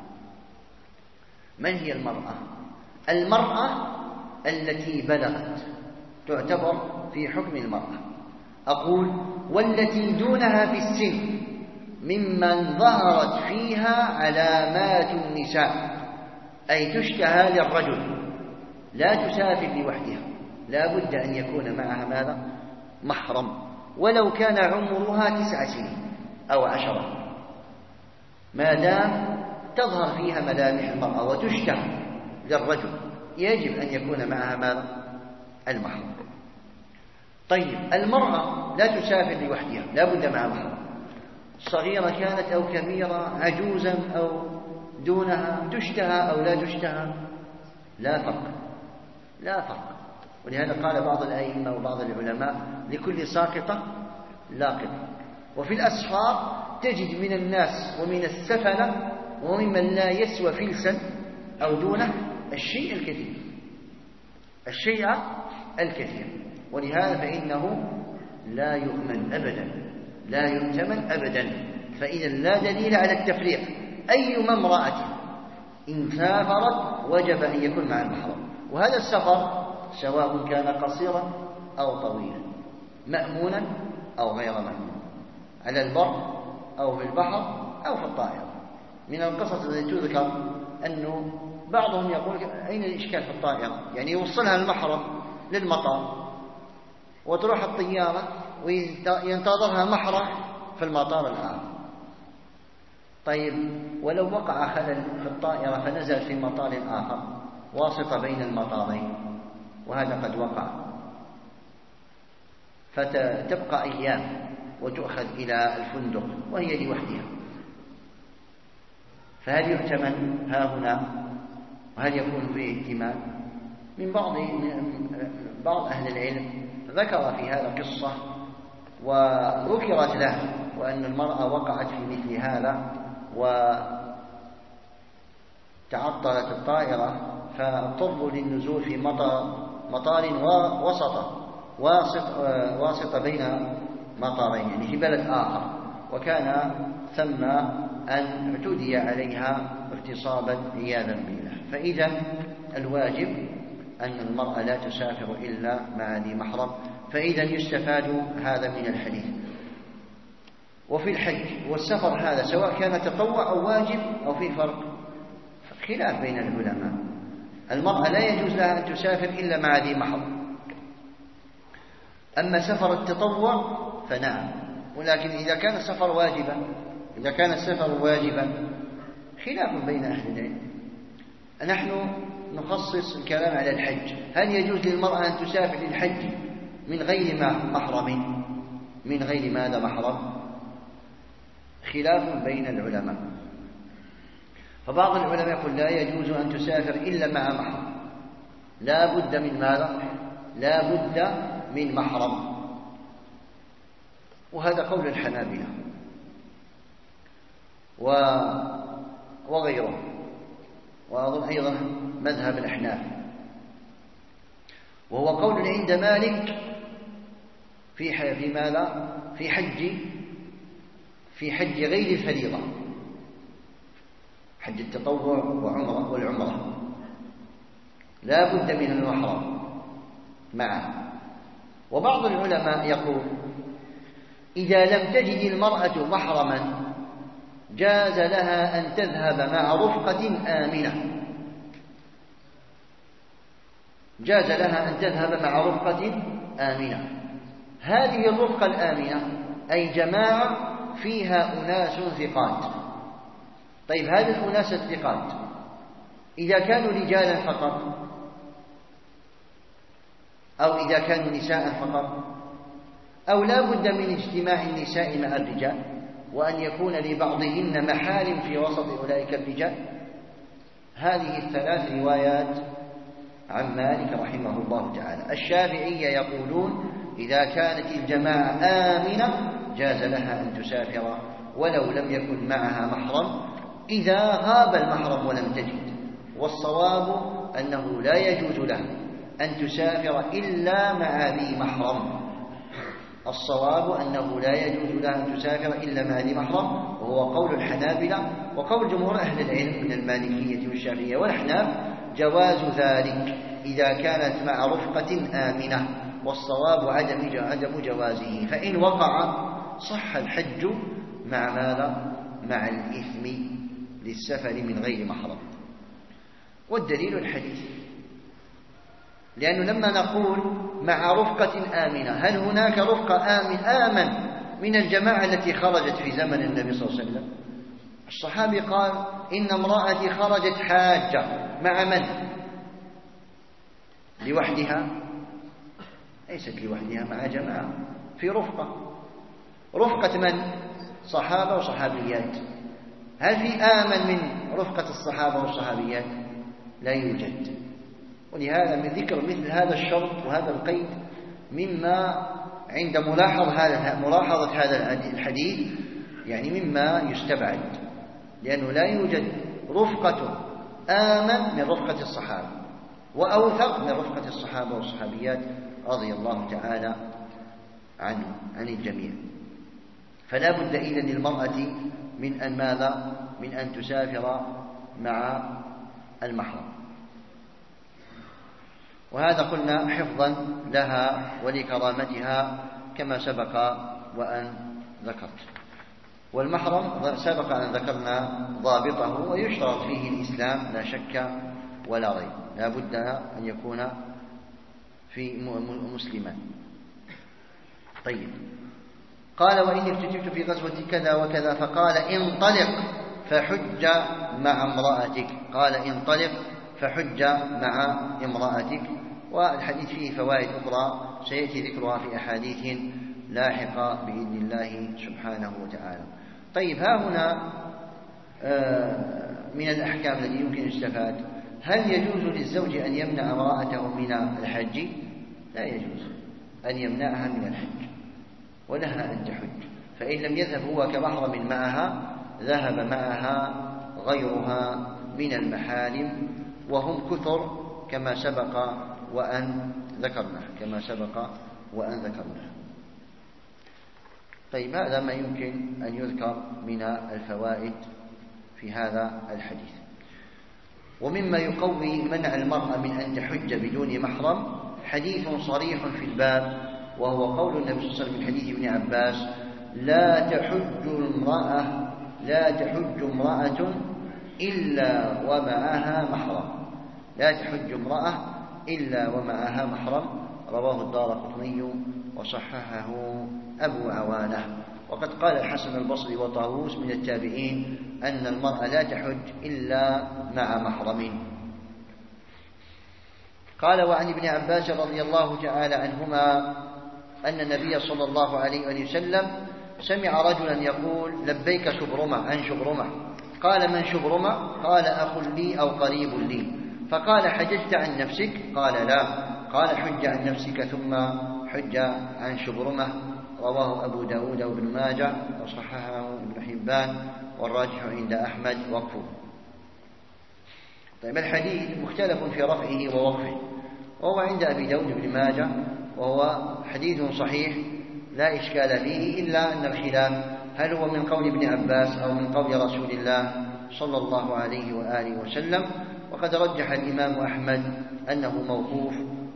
من هي المرأة؟ المرأة التي بلغت تعتبر في حكم المرأة. أقول والتي دونها في السن ممن ظهرت فيها علامات النساء، أي تشتهى للرجل، لا تسافر لوحدها، لا بد أن يكون معها ماذا؟ محرم، ولو كان عمرها 9 سنين أو 10، ما دام تظهر فيها ملامح المرأة وتشتهى للرجل يجب أن يكون معها ماذا؟ المحرم. طيب المرأة لا تسافر لوحدها، لا بد معها محرم، صغيرة كانت أو كبيرة، عجوزا أو دونها، تشتهى أو لا تشتهى، لا فرق، لا فرق. ولهذا قال بعض الأئمة وبعض العلماء: لكل ساقطة لاقطة. وفي الأسفار تجد من الناس ومن السفلة وممن لا يسوى فلسا أو دونه الشيء الكثير، الشيء الكثير. ولهذا فإنه لا يؤمن أبدا، لا يؤتمن أبدا. فإذا لا دليل على التفريق. أيما امرأة إن سافرت وجب أن يكون مع المحرم، وهذا السفر سواء كان قصيرا أو طويلا، مأمونا أو غير مأمون، على البر أو في البحر أو في الطائرة. من القصص التي تذكر أنه بعضهم يقول أين الإشكال في الطائرة؟ يعني يوصلها المحرم للمطار وتروح الطيارة وينتظرها محرم في المطار الآخر. طيب ولو وقع خلل في الطائرة فنزل في مطار آخر واسطة بين المطارين، وهذا قد وقع، فتبقى أيام وتؤخذ إلى الفندق وهي لوحدها، فهل يؤتمن ها هنا؟ وهل يكون فيه اهتمام؟ من بعض أهل العلم ذكر في هذا قصة وذكرت له، وأن المرأة وقعت في مثل هذا وتعطلت الطائرة فاضطروا للنزول في مطار واسطة بين مطارين، يعني في بلد آخر، وكان ثم أن اعتدي عليها اغتصابا عياذا بالله. فإذا الواجب أن المرأة لا تسافر إلا مع ذي محرم. فإذا يستفاد هذا من الحديث. وفي الحج والسفر هذا سواء كان تطوع أو واجب أو في فرق، خلاف بين العلماء. المرأة لا يجوز لها أن تسافر إلا مع ذي محرم. أما سفر التطوع فنعم، ولكن إذا كان السفر واجبا خلاف بين أهل العلم. نحن نخصص الكلام على الحج. هل يجوز للمرأة أن تسافر للحج من غير محرم؟ من غير ماذا محرم؟ خلاف بين العلماء. فبعض العلماء يقول لا يجوز أن تسافر إلا مع محرم، لا بد من ماذا؟ لا بد من محرم، وهذا قول الحنابلة وغيره، وأظن أيضا مذهب الأحناف، وهو قول عند مالك في ماذا؟ في حج غير الفريضة، حج التطوع والعمرة لا بد من المحرم معه. وبعض العلماء يقول إذا لم تجد المرأة محرما جاز لها أن تذهب مع رفقة آمنة، جاز لها أن تذهب مع رفقة آمنة. هذه الرفقة الآمنة أي جماعة فيها أناس ثقات. طيب هذه الأناس الثقات إذا كانوا رجالا فقط أو إذا كانوا نساء فقط، أو لا بد من اجتماع النساء مع الرجال وأن يكون لبعضهن محارم في وسط أولئك الرجال. هذه الثلاث روايات عن مالك رحمه الله تعالى. الشافعية يقولون إذا كانت الجماعة آمنة جاز لها أن تسافر ولو لم يكن معها محرم إذا غاب المحرم ولم تجد. والصواب أنه لا يجوز لها أن تسافر إلا مع ذي محرم. الصواب أنه لا يجوز لها أن تسافر إلا مع ذي محرم، وهو قول الحنابلة وقول جمهور أهل العلم من المالكية والشافعية والأحناف جواز ذلك إذا كانت مع رفقة آمنة، والصواب عدم جوازه. فإن وقع صح الحج مع ماذا؟ مع الإثم للسفر من غير محرم. والدليل الحديث، لأنه لما نقول مع رفقة آمنة هل هناك رفقة آمن من الجماعة التي خرجت في زمن النبي صلى الله عليه وسلم؟ الصحابي قال إن امرأتي خرجت حاجة مع من؟ لوحدها؟ ليست لوحدها، مع جماعة في رفقة من؟ صحابة وصحابيات. هل في آمن من رفقة الصحابة والصحابيات؟ لا يوجد. ولهذا من ذكر مثل هذا الشرط وهذا القيد مما عند ملاحظة هذا الحديث يعني مما يستبعد، لأنه لا يوجد رفقة آمن من رفقة الصحابة وأوثق من رفقة الصحابة والصحابيات رضي الله تعالى عن الجميع. فلا بد إذن للمرأة من أن ماذا؟ من أن تسافر مع المحرم. وهذا قلنا حفظا لها ولكرامتها كما سبق وأن ذكرت. والمحرم سبق أن ذكرنا ضابطه، ويشترط فيه الإسلام لا شك ولا ريب، لا بد أن يكون في مسلما. طيب، قال: وإني افتتنت في غزوة كذا وكذا، فقال: انطلق فحج مع امرأتك. قال: انطلق فحج مع امرأتك. والحديث فيه فوائد أخرى سيأتي ذكرها في أحاديث لاحقة بإذن الله سبحانه وتعالى. طيب، ها هنا من الأحكام التي يمكن أن يستفاد: هل يجوز للزوج أن يمنع امرأته من الحج؟ لا يجوز أن يمنعها من الحج، ولها أن تحج، فإن لم يذهب هو كمحرم معها ذهب معها غيرها من المحارم، وهم كثر كما سبق وأن ذكرنا. طيب، هذا ما يمكن أن يذكر من الفوائد في هذا الحديث. ومما يقوي منع المرأة من أن تحج بدون محرم حديث صريح في الباب، وهو قول النبي صلى الله عليه وسلم في حديث ابن عباس: لا تحج امرأة إلا ومعها محرم. رواه الدارقطني وصححه أبو عوانة. وقد قال الحسن البصري وطاووس من التابعين أن المرأة لا تحج إلا مع محرم. قال: وعن ابن عباس رضي الله تعالى عنهما أن النبي صلى الله عليه وسلم سمع رجلا يقول: لبيك شبرمة عن شبرمة. قال: من شبرمة؟ قال: أخ لي أو قريب لي. فقال: حججت عن نفسك؟ قال: لا. قال: حج عن نفسك ثم حج عن شبرمة. رواه أبو داود وابن ماجه وصححه ابن حبان، والراجح عند أحمد وقفه. طيب، الحديث مختلف في رفعه ووقفه، وهو عند أبي داود وابن ماجه، وهو حديث صحيح لا إشكال فيه، إلا أن الخلاف هل هو من قول ابن عباس أو من قول رسول الله صلى الله عليه وآله وسلم. وقد رجح الإمام أحمد أنه موقوف،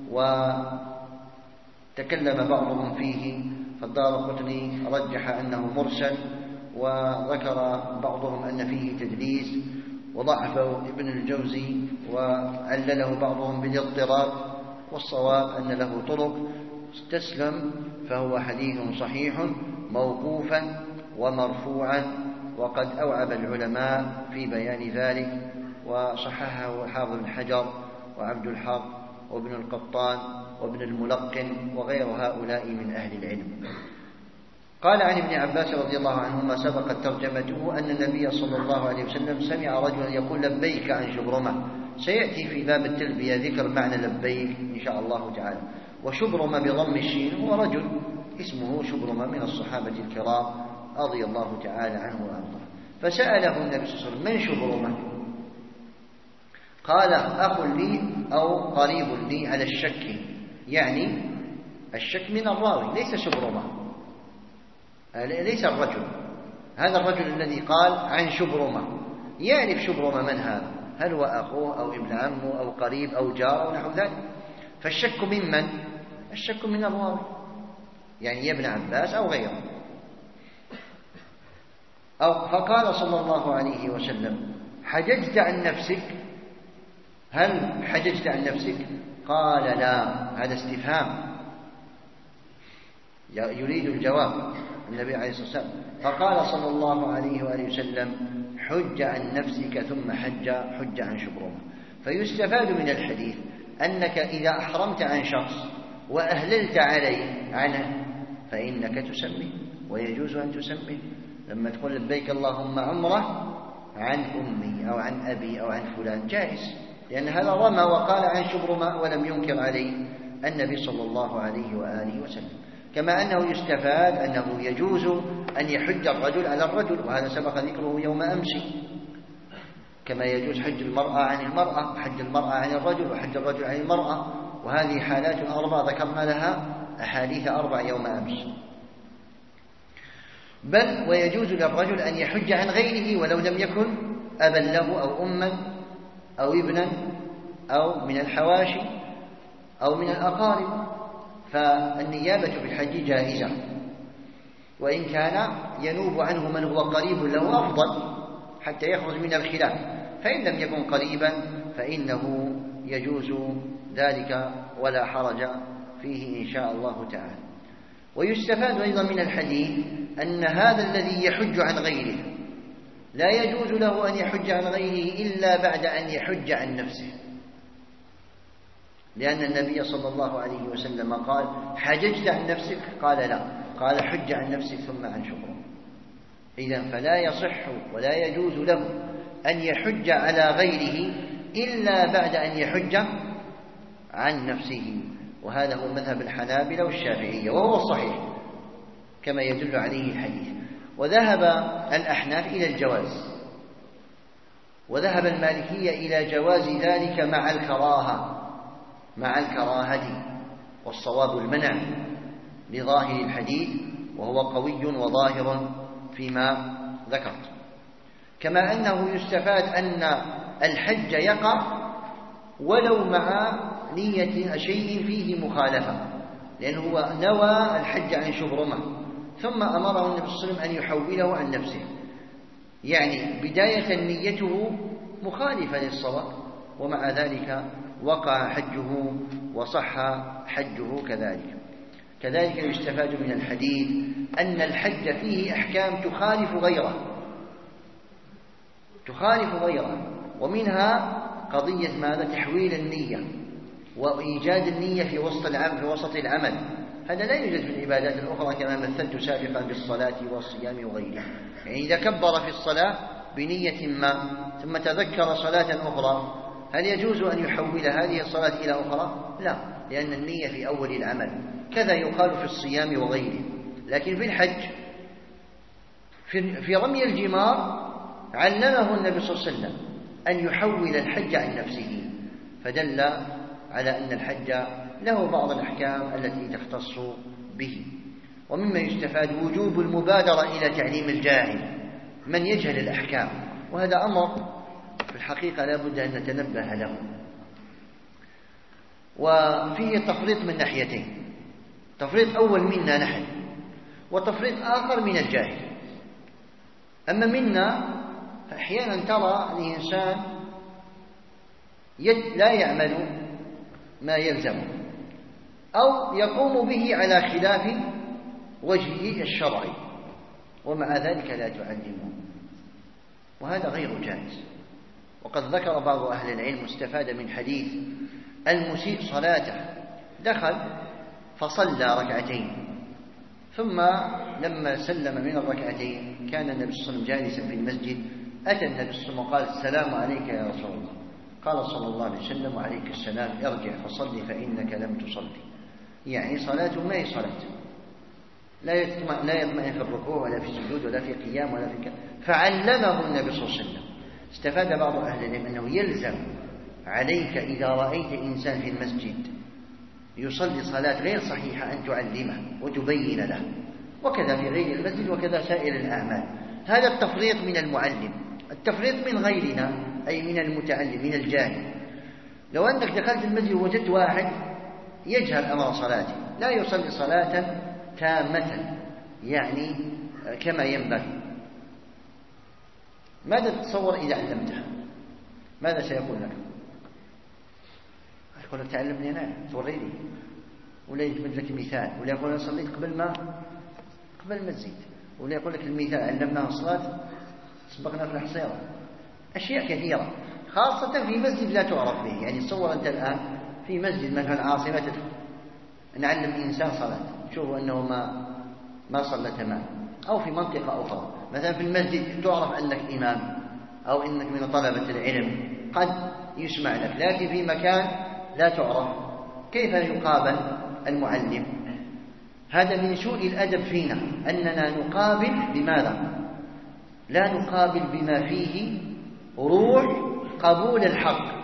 وتكلم بعضهم فيه، فالدارقطني رجح أنه مرسل، وذكر بعضهم أن فيه تدليس، وضعفه ابن الجوزي وعلله بعضهم بالاضطراب، والصواب أن له طرق تسلم، فهو حديث صحيح موقوفا ومرفوعا، وقد أوعب العلماء في بيان ذلك، وصححه حافظ بن حجر وعبد الحق وابن القطان وابن الملقن وغير هؤلاء من أهل العلم. قال عن ابن عباس رضي الله عنهما سبقت ترجمته أن النبي صلى الله عليه وسلم سمع رجلا يقول: لبيك عن شبرمة. سيأتي في باب التلبية ذكر معنى لبيك إن شاء الله تعالى. وشبرمة بضم الشين هو رجل اسمه شبرمة من الصحابة الكرام رضي الله تعالى عنه وأرضاه. فسأله النبي صلى الله عليه وسلم: من شبرمة؟ قال: أخ لي أو قريب لي، على الشك، يعني الشك من الراوي، ليس شبرمة، ليس الرجل. هذا الرجل الذي قال عن شبرمة يعرف شبرمة من هذا، هل هو أخوه أو ابن عمه أو قريب أو جار أو نحو ذلك. فالشك ممن؟ الشك من الراوي، يعني يا ابن عباس أو غيره. فقال صلى الله عليه وسلم: حججت عن نفسك؟ هل حججت عن نفسك؟ قال: لا. هذا استفهام يريد الجواب النبي عليه الصلاة والسلام. فقال صلى الله عليه وآله وسلم: حج عن نفسك ثم حج عن شبرمة. فيستفاد من الحديث أنك إذا أحرمت عن شخص وأهللت عليه عنه فإنك تسميه، ويجوز أن تسميه. لما تقول: لبيك اللهم عمره عن أمي أو عن أبي أو عن فلان، جائز، لأن هذا رمى وقال عن شبرمة ولم ينكر عليه النبي صلى الله عليه وآله وسلم. كما أنه يستفاد أنه يجوز أن يحج الرجل على الرجل، وهذا سبق ذكره يوم أمس، كما يجوز حج المرأة عن المرأة، حج المرأة عن الرجل، وحج الرجل عن المرأة، وهذه حالات أربع ذكرنا لها أحاديث 4 يوم أمس. بل ويجوز للرجل أن يحج عن غيره ولو لم يكن أبا له أو أما أو ابنا أو من الحواشي أو من الأقارب، فالنيابة بالحج جائزة. وإن كان ينوب عنه من هو قريب له أفضل حتى يخرج من الخلاف، فإن لم يكن قريبا فإنه يجوز ذلك ولا حرج فيه إن شاء الله تعالى. ويستفاد أيضا من الحديث أن هذا الذي يحج عن غيره لا يجوز له أن يحج عن غيره إلا بعد أن يحج عن نفسه، لأن النبي صلى الله عليه وسلم قال: حججت عن نفسك؟ قال: لا. قال: حج عن نفسك ثم عن شكرك. إذن فلا يصح ولا يجوز له أن يحج على غيره إلا بعد أن يحج عن نفسه، وهذا هو مذهب الحنابلة والشافعية، وهو الصحيح كما يدل عليه الحديث. وذهب الأحناف إلى الجواز، وذهب المالكية إلى جواز ذلك مع الكراهة، والصواب المنع لظاهر الحديث، وهو قوي وظاهر فيما ذكرت. كما أنه يستفاد أن الحج يقع ولو مع نية شيء فيه مخالفة، لأنه هو نوى الحج عن شبرمة ثم أمره النبي صلى الله عليه وسلم أن يحوله عن نفسه، يعني بداية نيته مخالفة للصواب، ومع ذلك وقع حجه وصح حجه كذلك يستفاد من الحديث أن الحج فيه أحكام تخالف غيره، ومنها قضية ماذا؟ تحويل النية وإيجاد النية في وسط العمل. هذا لا يوجد في العبادات الأخرى كما مثلت سابقا بالصلاة والصيام وغيرها. يعني إذا كبر في الصلاة بنية ما ثم تذكر صلاة أخرى، هل يجوز أن يحول هذه الصلاة إلى أخرى؟ لا، لأن النية في أول العمل. كذا يقال في الصيام وغيره. لكن في الحج في رمي الجمار علمه النبي صلى الله عليه وسلم أن يحول الحج عن نفسه، فدل على أن الحج له بعض الأحكام التي تختص به. ومما يستفاد وجوب المبادرة إلى تعليم الجاهل من يجهل الأحكام، وهذا أمر في الحقيقة لا بد أن نتنبه له. وفيه تفريط من ناحيتين: تفريط أول منا نحن، وتفريط آخر من الجاهل. أما منا فأحيانا ترى الإنسان لا يعمل ما يلزمه أو يقوم به على خلاف وجهه الشرعي، ومع ذلك لا تعلمه، وهذا غير جائز. وقد ذكر بعض أهل العلم استفاد من حديث المسيء صلاته: دخل فصلى ركعتين، ثم لما سلم من الركعتين كان النبي صلى الله عليه وسلم جالسا في المسجد، أتى النبي صلى الله عليه وسلم وقال: السلام عليك يا رسول الله. قال صلى الله عليه وسلم: وعليك السلام، ارجع فصلي فإنك لم تصلي. يعني صلاته ما هي صلاة، لا يطمئن في الركوع ولا في السجود ولا في قيام ولا في فعلمه النبي صلى الله عليه وسلم. استفاد بعض أهل العلم أنه يلزم عليك إذا رأيت إنسان في المسجد يصلي صلاة غير صحيحة أن تعلمه وتبين له، وكذا في غير المسجد وكذا سائر الأعمال. هذا التفريط من المعلم. التفريط من غيرنا أي من المتعلم من الجاهل. لو أنك دخلت المسجد ووجدت واحد يجهل أمر صلاته، لا يصلي صلاة تامة يعني كما ينبغي، ماذا تتصور إذا علمته؟ ماذا سيقول لك؟ يقول لك: تعلمني أنا، توريني، ولا يجمد لك مثال، ولا يقول: أنا صليت قبل ما تزيد، ولا يقول لك المثال: علمناها الصلاة سبقنا في الحصيرة. أشياء كثيرة خاصة في مسجد لا تعرف به. يعني تصور أنت الآن في مسجد مثلا العاصمة تدخل نعلم إنسان صلاة، شوفوا أنه ما صلى تمام، أو في منطقة أخرى مثلا في المسجد تعرف أنك إمام أو أنك من طلبة العلم قد يسمع لك، لكن في مكان لا تعرف، كيف يقابل المعلم؟ هذا من سوء الأدب فينا أننا نقابل بماذا؟ لا نقابل بما فيه روح قبول الحق،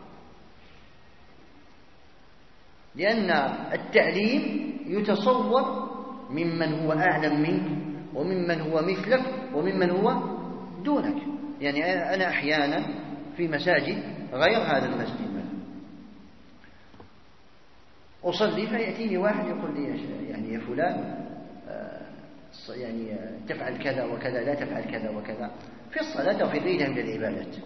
لأن التعليم يتصور ممن هو أعلم منك وممن هو مثلك وممن هو دونك. يعني أنا أحيانا في مساجد غير هذا المسجد أصلي فيأتيني واحد يقول لي: يعني يا فلان يعني تفعل كذا وكذا، لا تفعل كذا وكذا في الصلاة وفي غيرها من العبادات.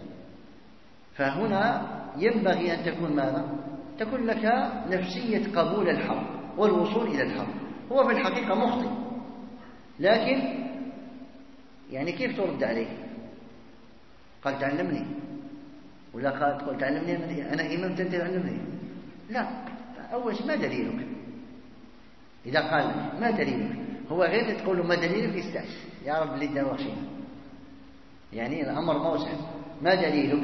فهنا ينبغي أن تكون ماذا؟ تكون لك نفسية قبول الحق والوصول إلى الحق. هو في الحقيقة مخطئ، لكن يعني كيف ترد عليه؟ قال تعلمني، ولا قال تعلمني أنا إمام أنت تعلمني؟ لا، أول شيء ما دليلك؟ إذا قال ما دليلك، هو غير تقول له ما دليلك يستعجل يا رب اللي دار شيء، يعني الأمر موسع. ما دليلك؟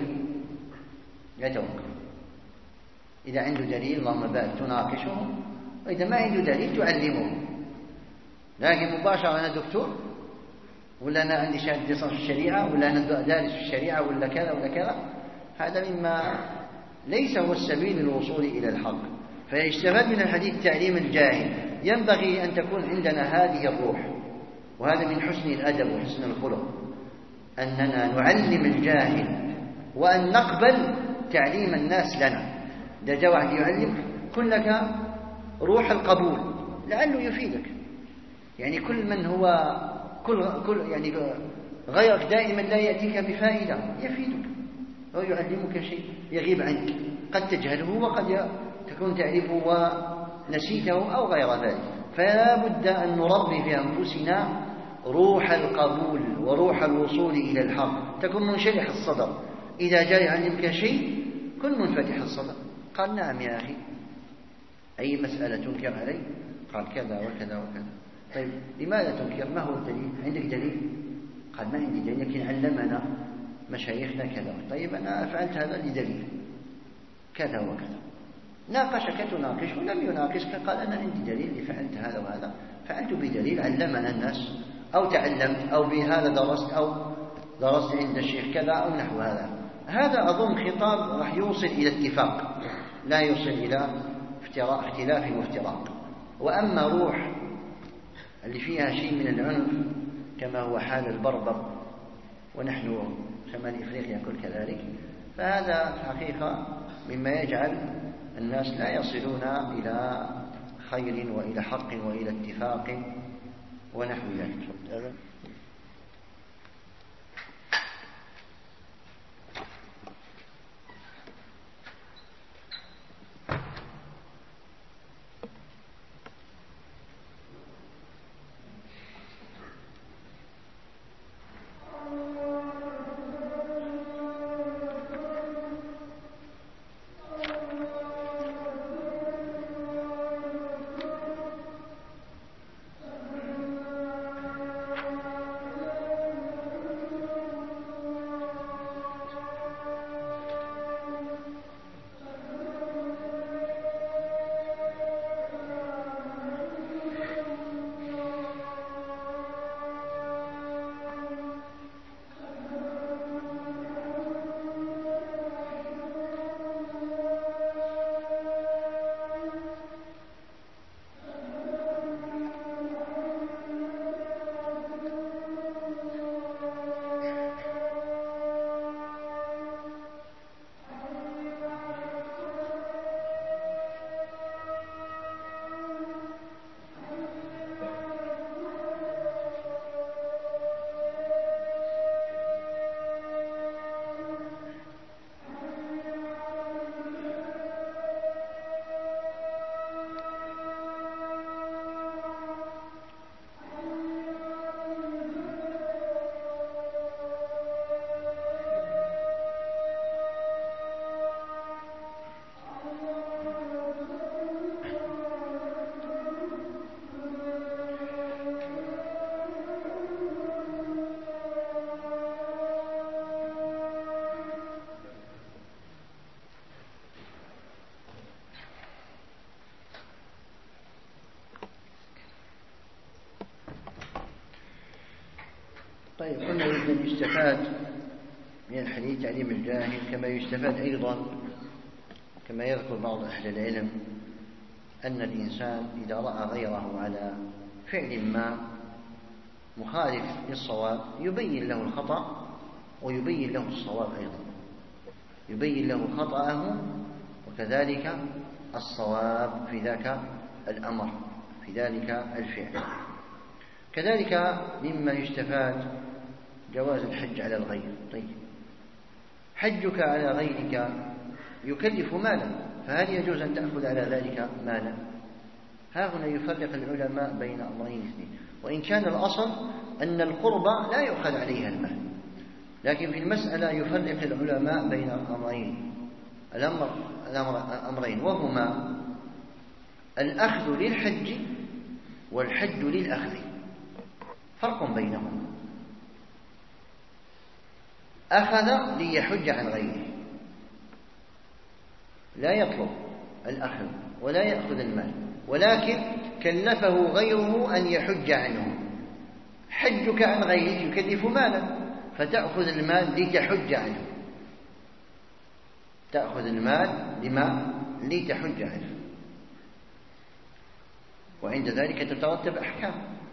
يتوقف. إذا عنده دليل اللهم بارك تناقشه، وإذا ما عنده دليل تعلمه. لكن مباشرة أنا دكتور، ولا أنا عندي شهادة ليسانس في الشريعة، ولا أنا دارس في الشريعة، ولا كذا ولا كذا، هذا مما ليس هو السبيل للوصول إلى الحق. فيستفاد من الحديث تعليم الجاهل. ينبغي أن تكون عندنا هذه الروح، وهذا من حسن الأدب وحسن الخلق، أننا نعلم الجاهل وأن نقبل تعليم الناس لنا. إذا جاء واحد يعلمك كن لك روح القبول لعله يفيدك. يعني كل من هو كل يعني غيرك دائما لا يأتيك بفائدة يفيدك، أو يعلمك شيء يغيب عنك، قد تجهله وقد تكون تعرفه ونسيته أو غير ذلك. فلا بد أن نربي في أنفسنا روح القبول وروح الوصول إلى الحق، تكون منشرح الصدر. إذا جاء يعلمك شيء كن منفتح الصدر. قال نعم يا أخي، أي مسألة تنكر علي؟ قال كذا وكذا وكذا. طيب لماذا تنكر؟ ما هو الدليل؟ عندك دليل؟ قال ما عندي دليل، لكن علمنا مشايخنا كذا. طيب أنا فعلت هذا لدليل كذا وكذا. ناقشك تناقش، ولم يناقشك، قال أنا عندي دليل فعلت هذا وهذا، فعلت بدليل علمنا الناس، أو تعلمت، أو بهذا درست، أو درست عند الشيخ كذا أو نحو هذا. هذا أظن خطاب راح يوصل إلى اتفاق، لا يوصل إلى اختلاف وافتراق. وأما روح اللي فيها شيء من العنف كما هو حال البربر، ونحن شمال إفريقيا كل كذلك، فهذا الحقيقة مما يجعل الناس لا يصلون إلى خير وإلى حق وإلى اتفاق ونحو ذلك. طيب قلنا أن يستفاد من الحديث تعليم الجاهل، كما يستفاد أيضا كما يذكر بعض أهل العلم أن الإنسان إذا رأى غيره على فعل ما مخالف للصواب يبين له الخطأ ويبين له الصواب أيضا، يبين له خطأه وكذلك الصواب في ذاك الأمر، في ذلك الفعل. كذلك مما يستفاد جواز الحج على الغير. طيب حجك على غيرك يكلف مالا، فهل يجوز أن تأخذ على ذلك مالا؟ ها هنا يفرق العلماء بين أمرين اثنين، وإن كان الأصل أن القربى لا يؤخذ عليها المال، لكن في المسألة يفرق العلماء بين الأمرين، وهما الأخذ للحج والحج للأخذ، فرق بينهما. أخذ ليحج عن غيره، لا يطلب الأخذ ولا يأخذ المال، ولكن كلفه غيره أن يحج عنه. حجك عن غيرك يكلف مالا، فتأخذ المال لتحج عنه، تأخذ المال لتحج عنه، وعند ذلك تترتب أحكام.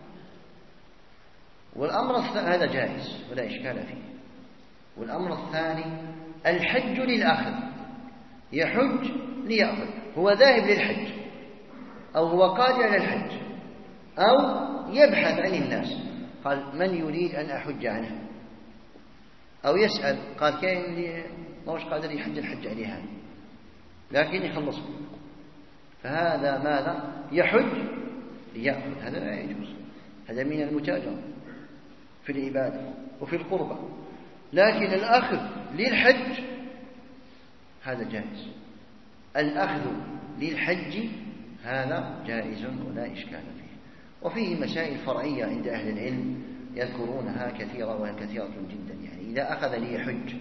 والأمر هذا جائز ولا إشكال فيه. والأمر الثاني الحج للأخذ، يحج ليأخذ، هو ذاهب للحج أو هو قادر على الحج أو يبحث عن الناس، قال من يريد أن أحج عنه، أو يسأل قال كاين اللي ماهوش قادر يحج الحج عليه هذا لكن يخلصه، فهذا ماذا؟ يحج ليأخذ، هذا لا يجوز، هذا من المتاجرة في العبادة وفي القربة. لكن الأخذ للحج هذا جائز، الأخذ للحج هذا جائز ولا إشكال فيه. وفيه مسائل فرعية عند أهل العلم يذكرونها كثيرة وهي كثيرة جدا. يعني إذا أخذ ليحج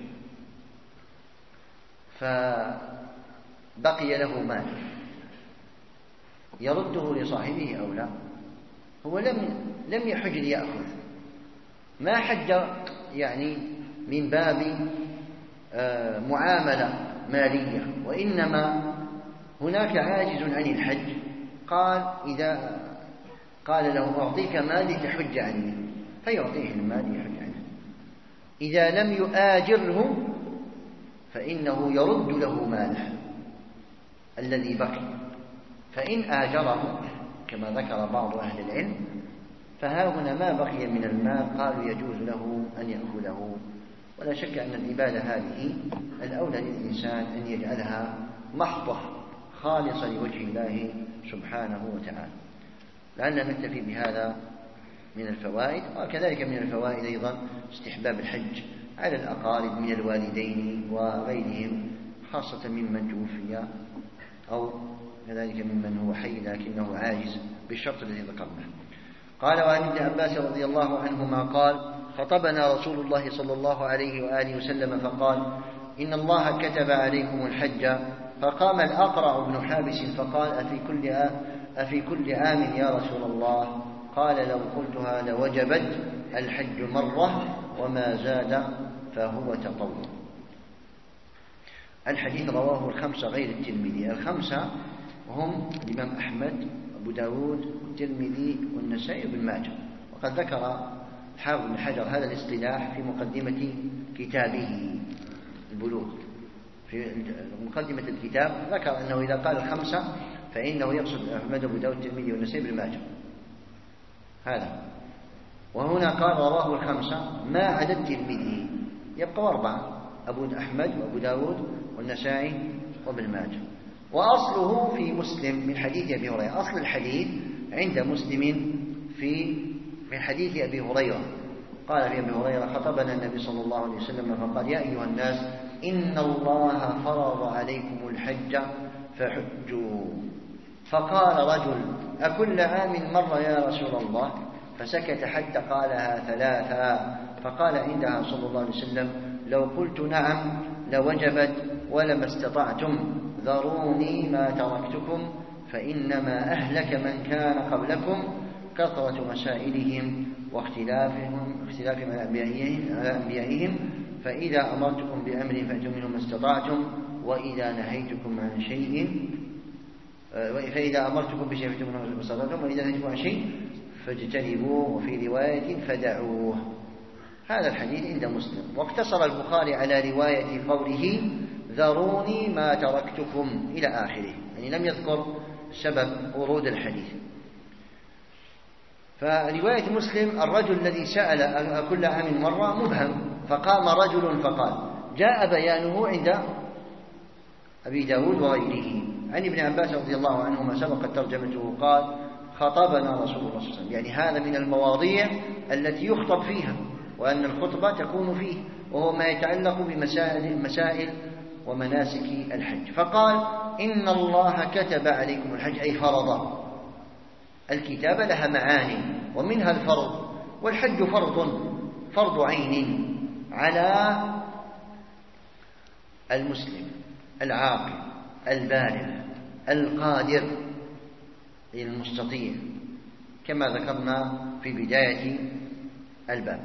فبقي له مال يرده لصاحبه أو لا، هو لم يحج ليأخذ، ما حج يعني من باب معاملة مالية، وإنما هناك عاجز عن الحج، إذا قال له أعطيك مال لتحج عني، فيعطيه المال ليحج عنه. إذا لم يؤاجره فإنه يرد له ماله الذي بقي، فإن آجره كما ذكر بعض أهل العلم فها هنا ما بقي من المال قالوا يجوز له أن يأخذه. ولا شك أن العبادة هذه الأولى للإنسان أن يجعلها محضة خالصة لوجه الله سبحانه وتعالى. لعلنا نكتفي بهذا من الفوائد. وكذلك من الفوائد أيضا استحباب الحج على الأقارب من الوالدين وغيرهم، خاصة ممن توفي أو كذلك ممن هو حي لكنه عاجز بالشرط الذي ذكرناه. قال وعن ابن عباس رضي الله عنهما قال خطبنا رسول الله صلى الله عليه وآله وسلم فقال إن الله كتب عليكم الحج، فقام الأقرع بن حابس فقال أفي كل عام يا رسول الله؟ قال لو قلتها لوجبت الحج مرة وما زاد فهو تطوع. الحديث رواه الخمسة غير الترمذي، الخمسة هم الإمام أحمد أبو داود والترمذي والنسائي وابن ماجه. وقد ذكر حافظ بن حجر هذا الاصطلاح في مقدمة كتابه البلوغ، في مقدمة الكتاب ذكر أنه إذا قال الخمسة فإنه يقصد أحمد أبو داود الترمذي والنسائي وابن ماجه هذا. وهنا قال رواه الخمسة ما عدا الترمذي، يبقى أربعة: أحمد وأبو داود والنسائي وابن ماجه. وأصله في مسلم من حديث أبي هريرة، أصل الحديث عند مسلم من حديث أبي هريرة. قال في أبي هريرة خطبنا النبي صلى الله عليه وسلم فقال يا أيها الناس إن الله فرض عليكم الحج فحجوا. فقال رجل أكل عام مرة يا رسول الله؟ فسكت حتى قالها ثلاثا. فقال عندها صلى الله عليه وسلم لو قلت نعم لوجبت ولما استطعتم، ذروني ما تركتكم فإنما أهلك من كان قبلكم كثرة مسائلهم واختلافهم على أنبيائهم، فإذا أمرتكم بأمر فأتوا منه ما استطعتم، وإذا نهيتكم عن شيء فإذا أمرتكم بشيء فأتوا منه ما استطعتم، وإذا نهيتكم عن شيء فاجتنبوه، وفي رواية فدعوه. هذا الحديث عند مسلم. واقتصر البخاري على رواية قوله ذروني ما تركتكم إلى آخره، يعني لم يذكر سبب ورود الحديث. فرواية مسلم الرجل الذي سأل كل عام مرة مبهم، فقام رجل فقال، جاء بيانه عند أبي داود وغيره عن ابن عباس رضي الله عنهما سبقت ترجمته، قال خطبنا رسول الله صلى الله عليه وسلم، يعني هذا من المواضيع التي يخطب فيها، وأن الخطبة تكون فيه، وهو ما يتعلق بمسائل ومناسك الحج. فقال إن الله كتب عليكم الحج، أي فرض. الكتابة لها معاني ومنها الفرض، والحج فرض عين على المسلم العاقل البالغ القادر المستطيع، كما ذكرنا في بداية الباب.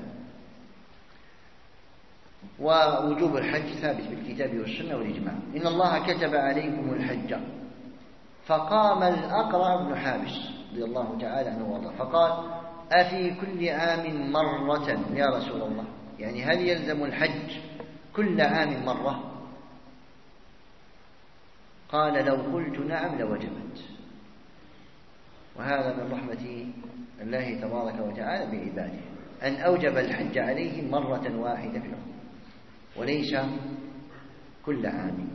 ووجوب الحج ثابت بالكتاب والسنة والإجماع. إن الله كتب عليكم الحج. فقام الأقرع بن حابس رضي الله تعالى عنه وارضاه فقال أفي كل عام مرة يا رسول الله، يعني هل يلزم الحج كل عام مرة؟ قال لو قلت نعم لوجبت. وهذا من رحمة الله تبارك وتعالى بعباده، أن أوجب الحج عليهم مرة واحدة في العمر وليس كل عام.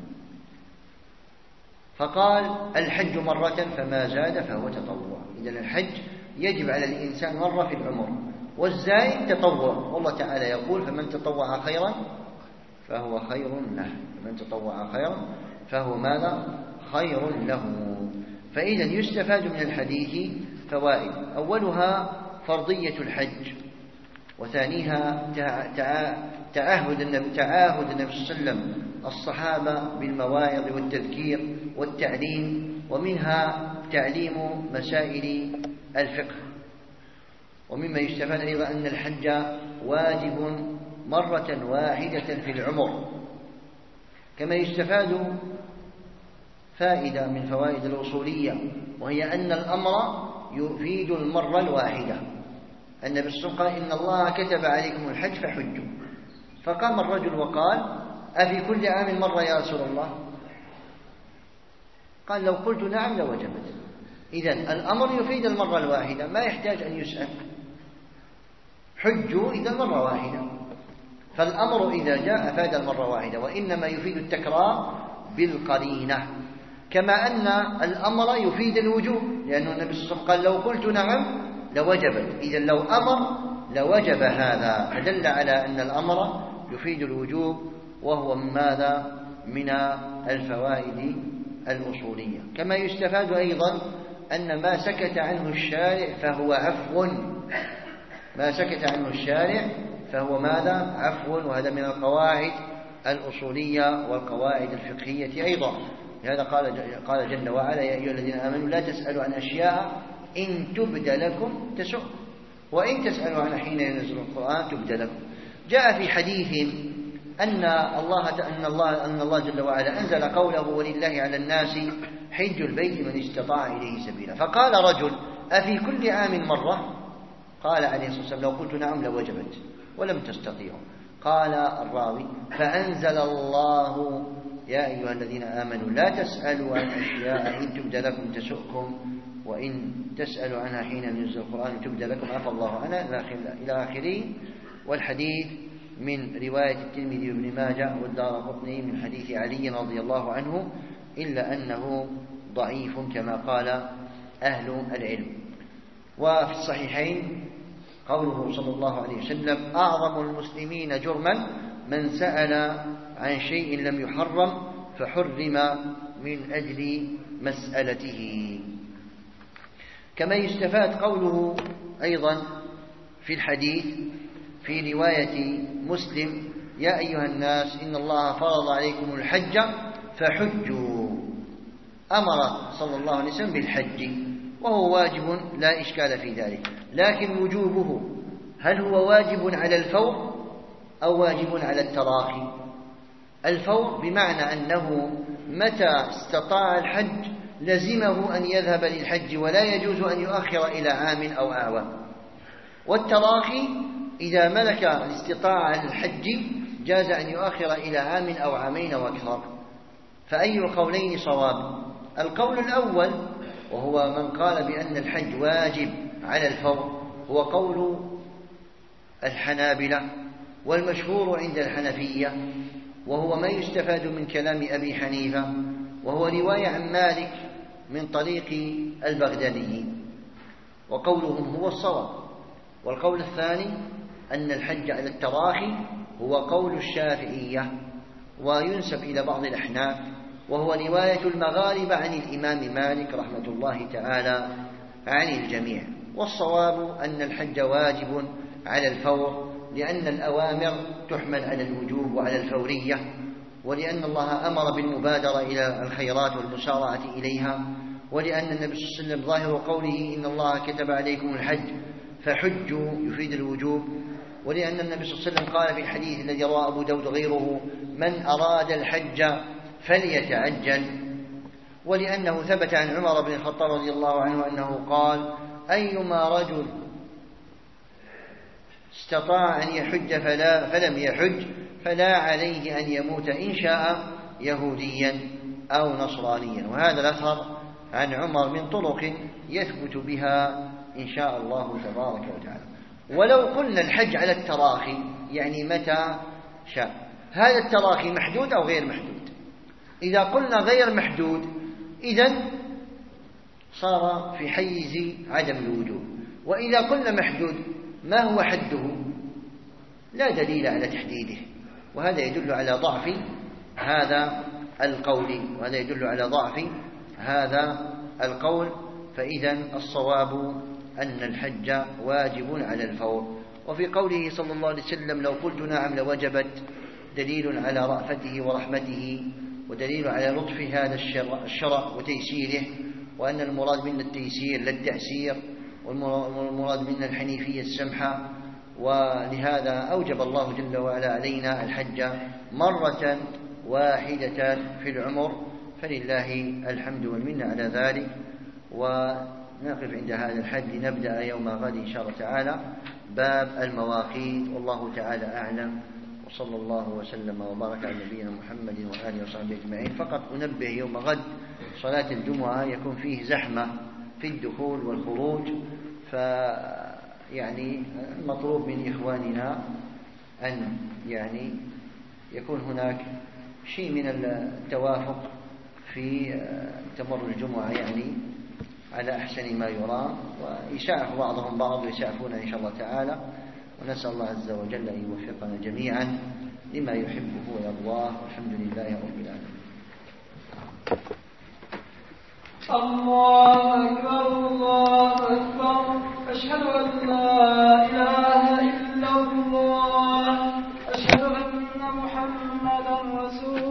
فقال الحج مرة فما زاد فهو تطوع. إذن الحج يجب على الإنسان مرة في العمر، والزائد تطوع، والله تعالى يقول فمن تطوع خيرا فهو خير له، فمن تطوع خيرا فهو ماذا؟ خير له. فإذا يستفاد من الحديث فوائد، أولها فرضية الحج، وثانيها تعاهد النبي صلى الله عليه وسلم الصحابة بالمواعظ والتذكير والتعليم، ومنها تعليم مسائل الفقه. ومما يستفاد أيضا أن الحج واجب مرة واحدة في العمر. كما يستفاد فائدة من فوائد الأصولية، وهي أن الأمر يفيد المرة الواحدة. النبي صلى الله عليه وسلم قال إن الله كتب عليكم الحج فحجوا. فقام الرجل وقال أفي كل عام مرة يا رسول الله؟ قال لو قلت نعم لوجبت. إذن الأمر يفيد المرة الواحدة، ما يحتاج أن يسأل. حجوا إذا مرة واحدة، فالأمر إذا جاء أفاد المرة واحدة، وإنما يفيد التكرار بالقرينة. كما أن الأمر يفيد الوجوب، لأن النبي صلى الله عليه وسلم قال لو قلت نعم لوجبت. إذن لو أمر لوجب هذا، فدل على أن الأمر يفيد الوجوب، وهو من ماذا؟ من الفوائد الأصولية. كما يستفاد أيضا أن ما سكت عنه الشارع فهو عفو، ما سكت عنه الشارع فهو ماذا؟ عفو. وهذا من القواعد الأصولية والقواعد الفقهية أيضا. لهذا قال جل وعلا يا أيها الذين آمنوا لا تسألوا عن أشياء إن تبد لكم تسؤ، وإن تسألوا عنها حين ينزل القرآن تبد لكم. جاء في حديث أن الله جل وعلا أنزل قوله ولله على الناس حج البيت من استطاع إليه سبيلا. فقال رجل أفي كل عام مرة؟ قال عليه الصلاة والسلام لو قلت نعم لوجبت ولم تستطيعوا. قال الراوي فأنزل الله يا أيها الذين آمنوا لا تسألوا عن أشياء إن تبد لكم تسؤكم وإن تسألوا عنها حين ينزل القرآن تبد لكم عفى الله عنها إلى آخره. والحديث من رواية الترمذي وابن ماجه والدارقطني من حديث علي رضي الله عنه، إلا أنه ضعيف كما قال أهل العلم. وفي الصحيحين قوله صلى الله عليه وسلم أعظم المسلمين جرما من سأل عن شيء لم يحرم فحرم من أجل مسألته. كما يستفاد قوله أيضا في الحديث في رواية مسلم يا أيها الناس إن الله فرض عليكم الحج فحجوا. أمر صلى الله عليه وسلم بالحج، وهو واجب لا إشكال في ذلك، لكن وجوبه هل هو واجب على الفور أو واجب على التراخي؟ الفور بمعنى أنه متى استطاع الحج لزمه أن يذهب للحج ولا يجوز أن يؤخر إلى عام أو أعوام. والتراخي إذا ملك الاستطاعة للحج جاز أن يؤخر إلى عام أو عامين وأكثر. فأي القولين صواب؟ القول الأول وهو من قال بأن الحج واجب على الفور، هو قول الحنابلة والمشهور عند الحنفية، وهو ما يستفاد من كلام أبي حنيفة، وهو رواية عن مالك من طريق البغدادي، وقولهم هو الصواب. والقول الثاني أن الحج على التراخي هو قول الشافعية، وينسب إلى بعض الأحناف، وهو رواية المغاربة عن الإمام مالك رحمة الله تعالى عن الجميع. والصواب أن الحج واجب على الفور، لأن الأوامر تحمل على الوجوب وعلى الفورية، ولأن الله أمر بالمبادرة إلى الخيرات والمسارعة إليها، ولأن النبي صلى الله عليه وسلم ظاهر قوله إن الله كتب عليكم الحج فحجوا يفيد الوجوب، ولأن النبي صلى الله عليه وسلم قال في الحديث الذي رواه أبو داود غيره من أراد الحج فليتعجل، ولأنه ثبت عن عمر بن الخطاب رضي الله عنه أنه قال أيما رجل استطاع أن يحج فلم يحج فلا عليه أن يموت إن شاء يهوديا أو نصرانيا. وهذا الأثر عن عمر من طرق يثبت بها إن شاء الله تبارك وتعالى. ولو قلنا الحج على التراخي يعني متى شاء، هذا التراخي محدود أو غير محدود؟ إذا قلنا غير محدود إذن صار في حيز عدم الوجوب، وإذا قلنا محدود ما هو حده؟ لا دليل على تحديده، وهذا يدل على ضعف هذا القول فإذا الصواب أن الحج واجب على الفور. وفي قوله صلى الله عليه وسلم لو قلت نعم لوجبت دليل على رأفته ورحمته، ودليل على لطف هذا الشرع وتيسيره، وأن المراد منا التيسير لا التعسير، والمراد منا الحنيفية السمحة. ولهذا أوجب الله جل وعلا علينا الحج مرة واحدة في العمر، فلله الحمد والمنة على ذلك. ونقف عند هذا الحد، نبدأ يوم غد إن شاء الله تعالى باب المواقيت، والله تعالى أعلم، وصلى الله وسلم وبارك على نبينا محمد وآله وصحبه أجمعين. فقط أنبه يوم غد صلاة الجمعة يكون فيه زحمة في الدخول والخروج، فيعني المطلوب من إخواننا أن يعني يكون هناك شيء من التوافق في تمر الجمعة يعني على أحسن ما يرام، ويشاعف بعضهم بعض ويشاعفون إن شاء الله تعالى. ونسأل الله عز وجل أن يوفقنا جميعا لما يحبه ويرضاه، والحمد لله رب العالمين. الله أكبر الله أكبر، أشهد أن لا إله إلا الله، أشهد أن محمدا رسول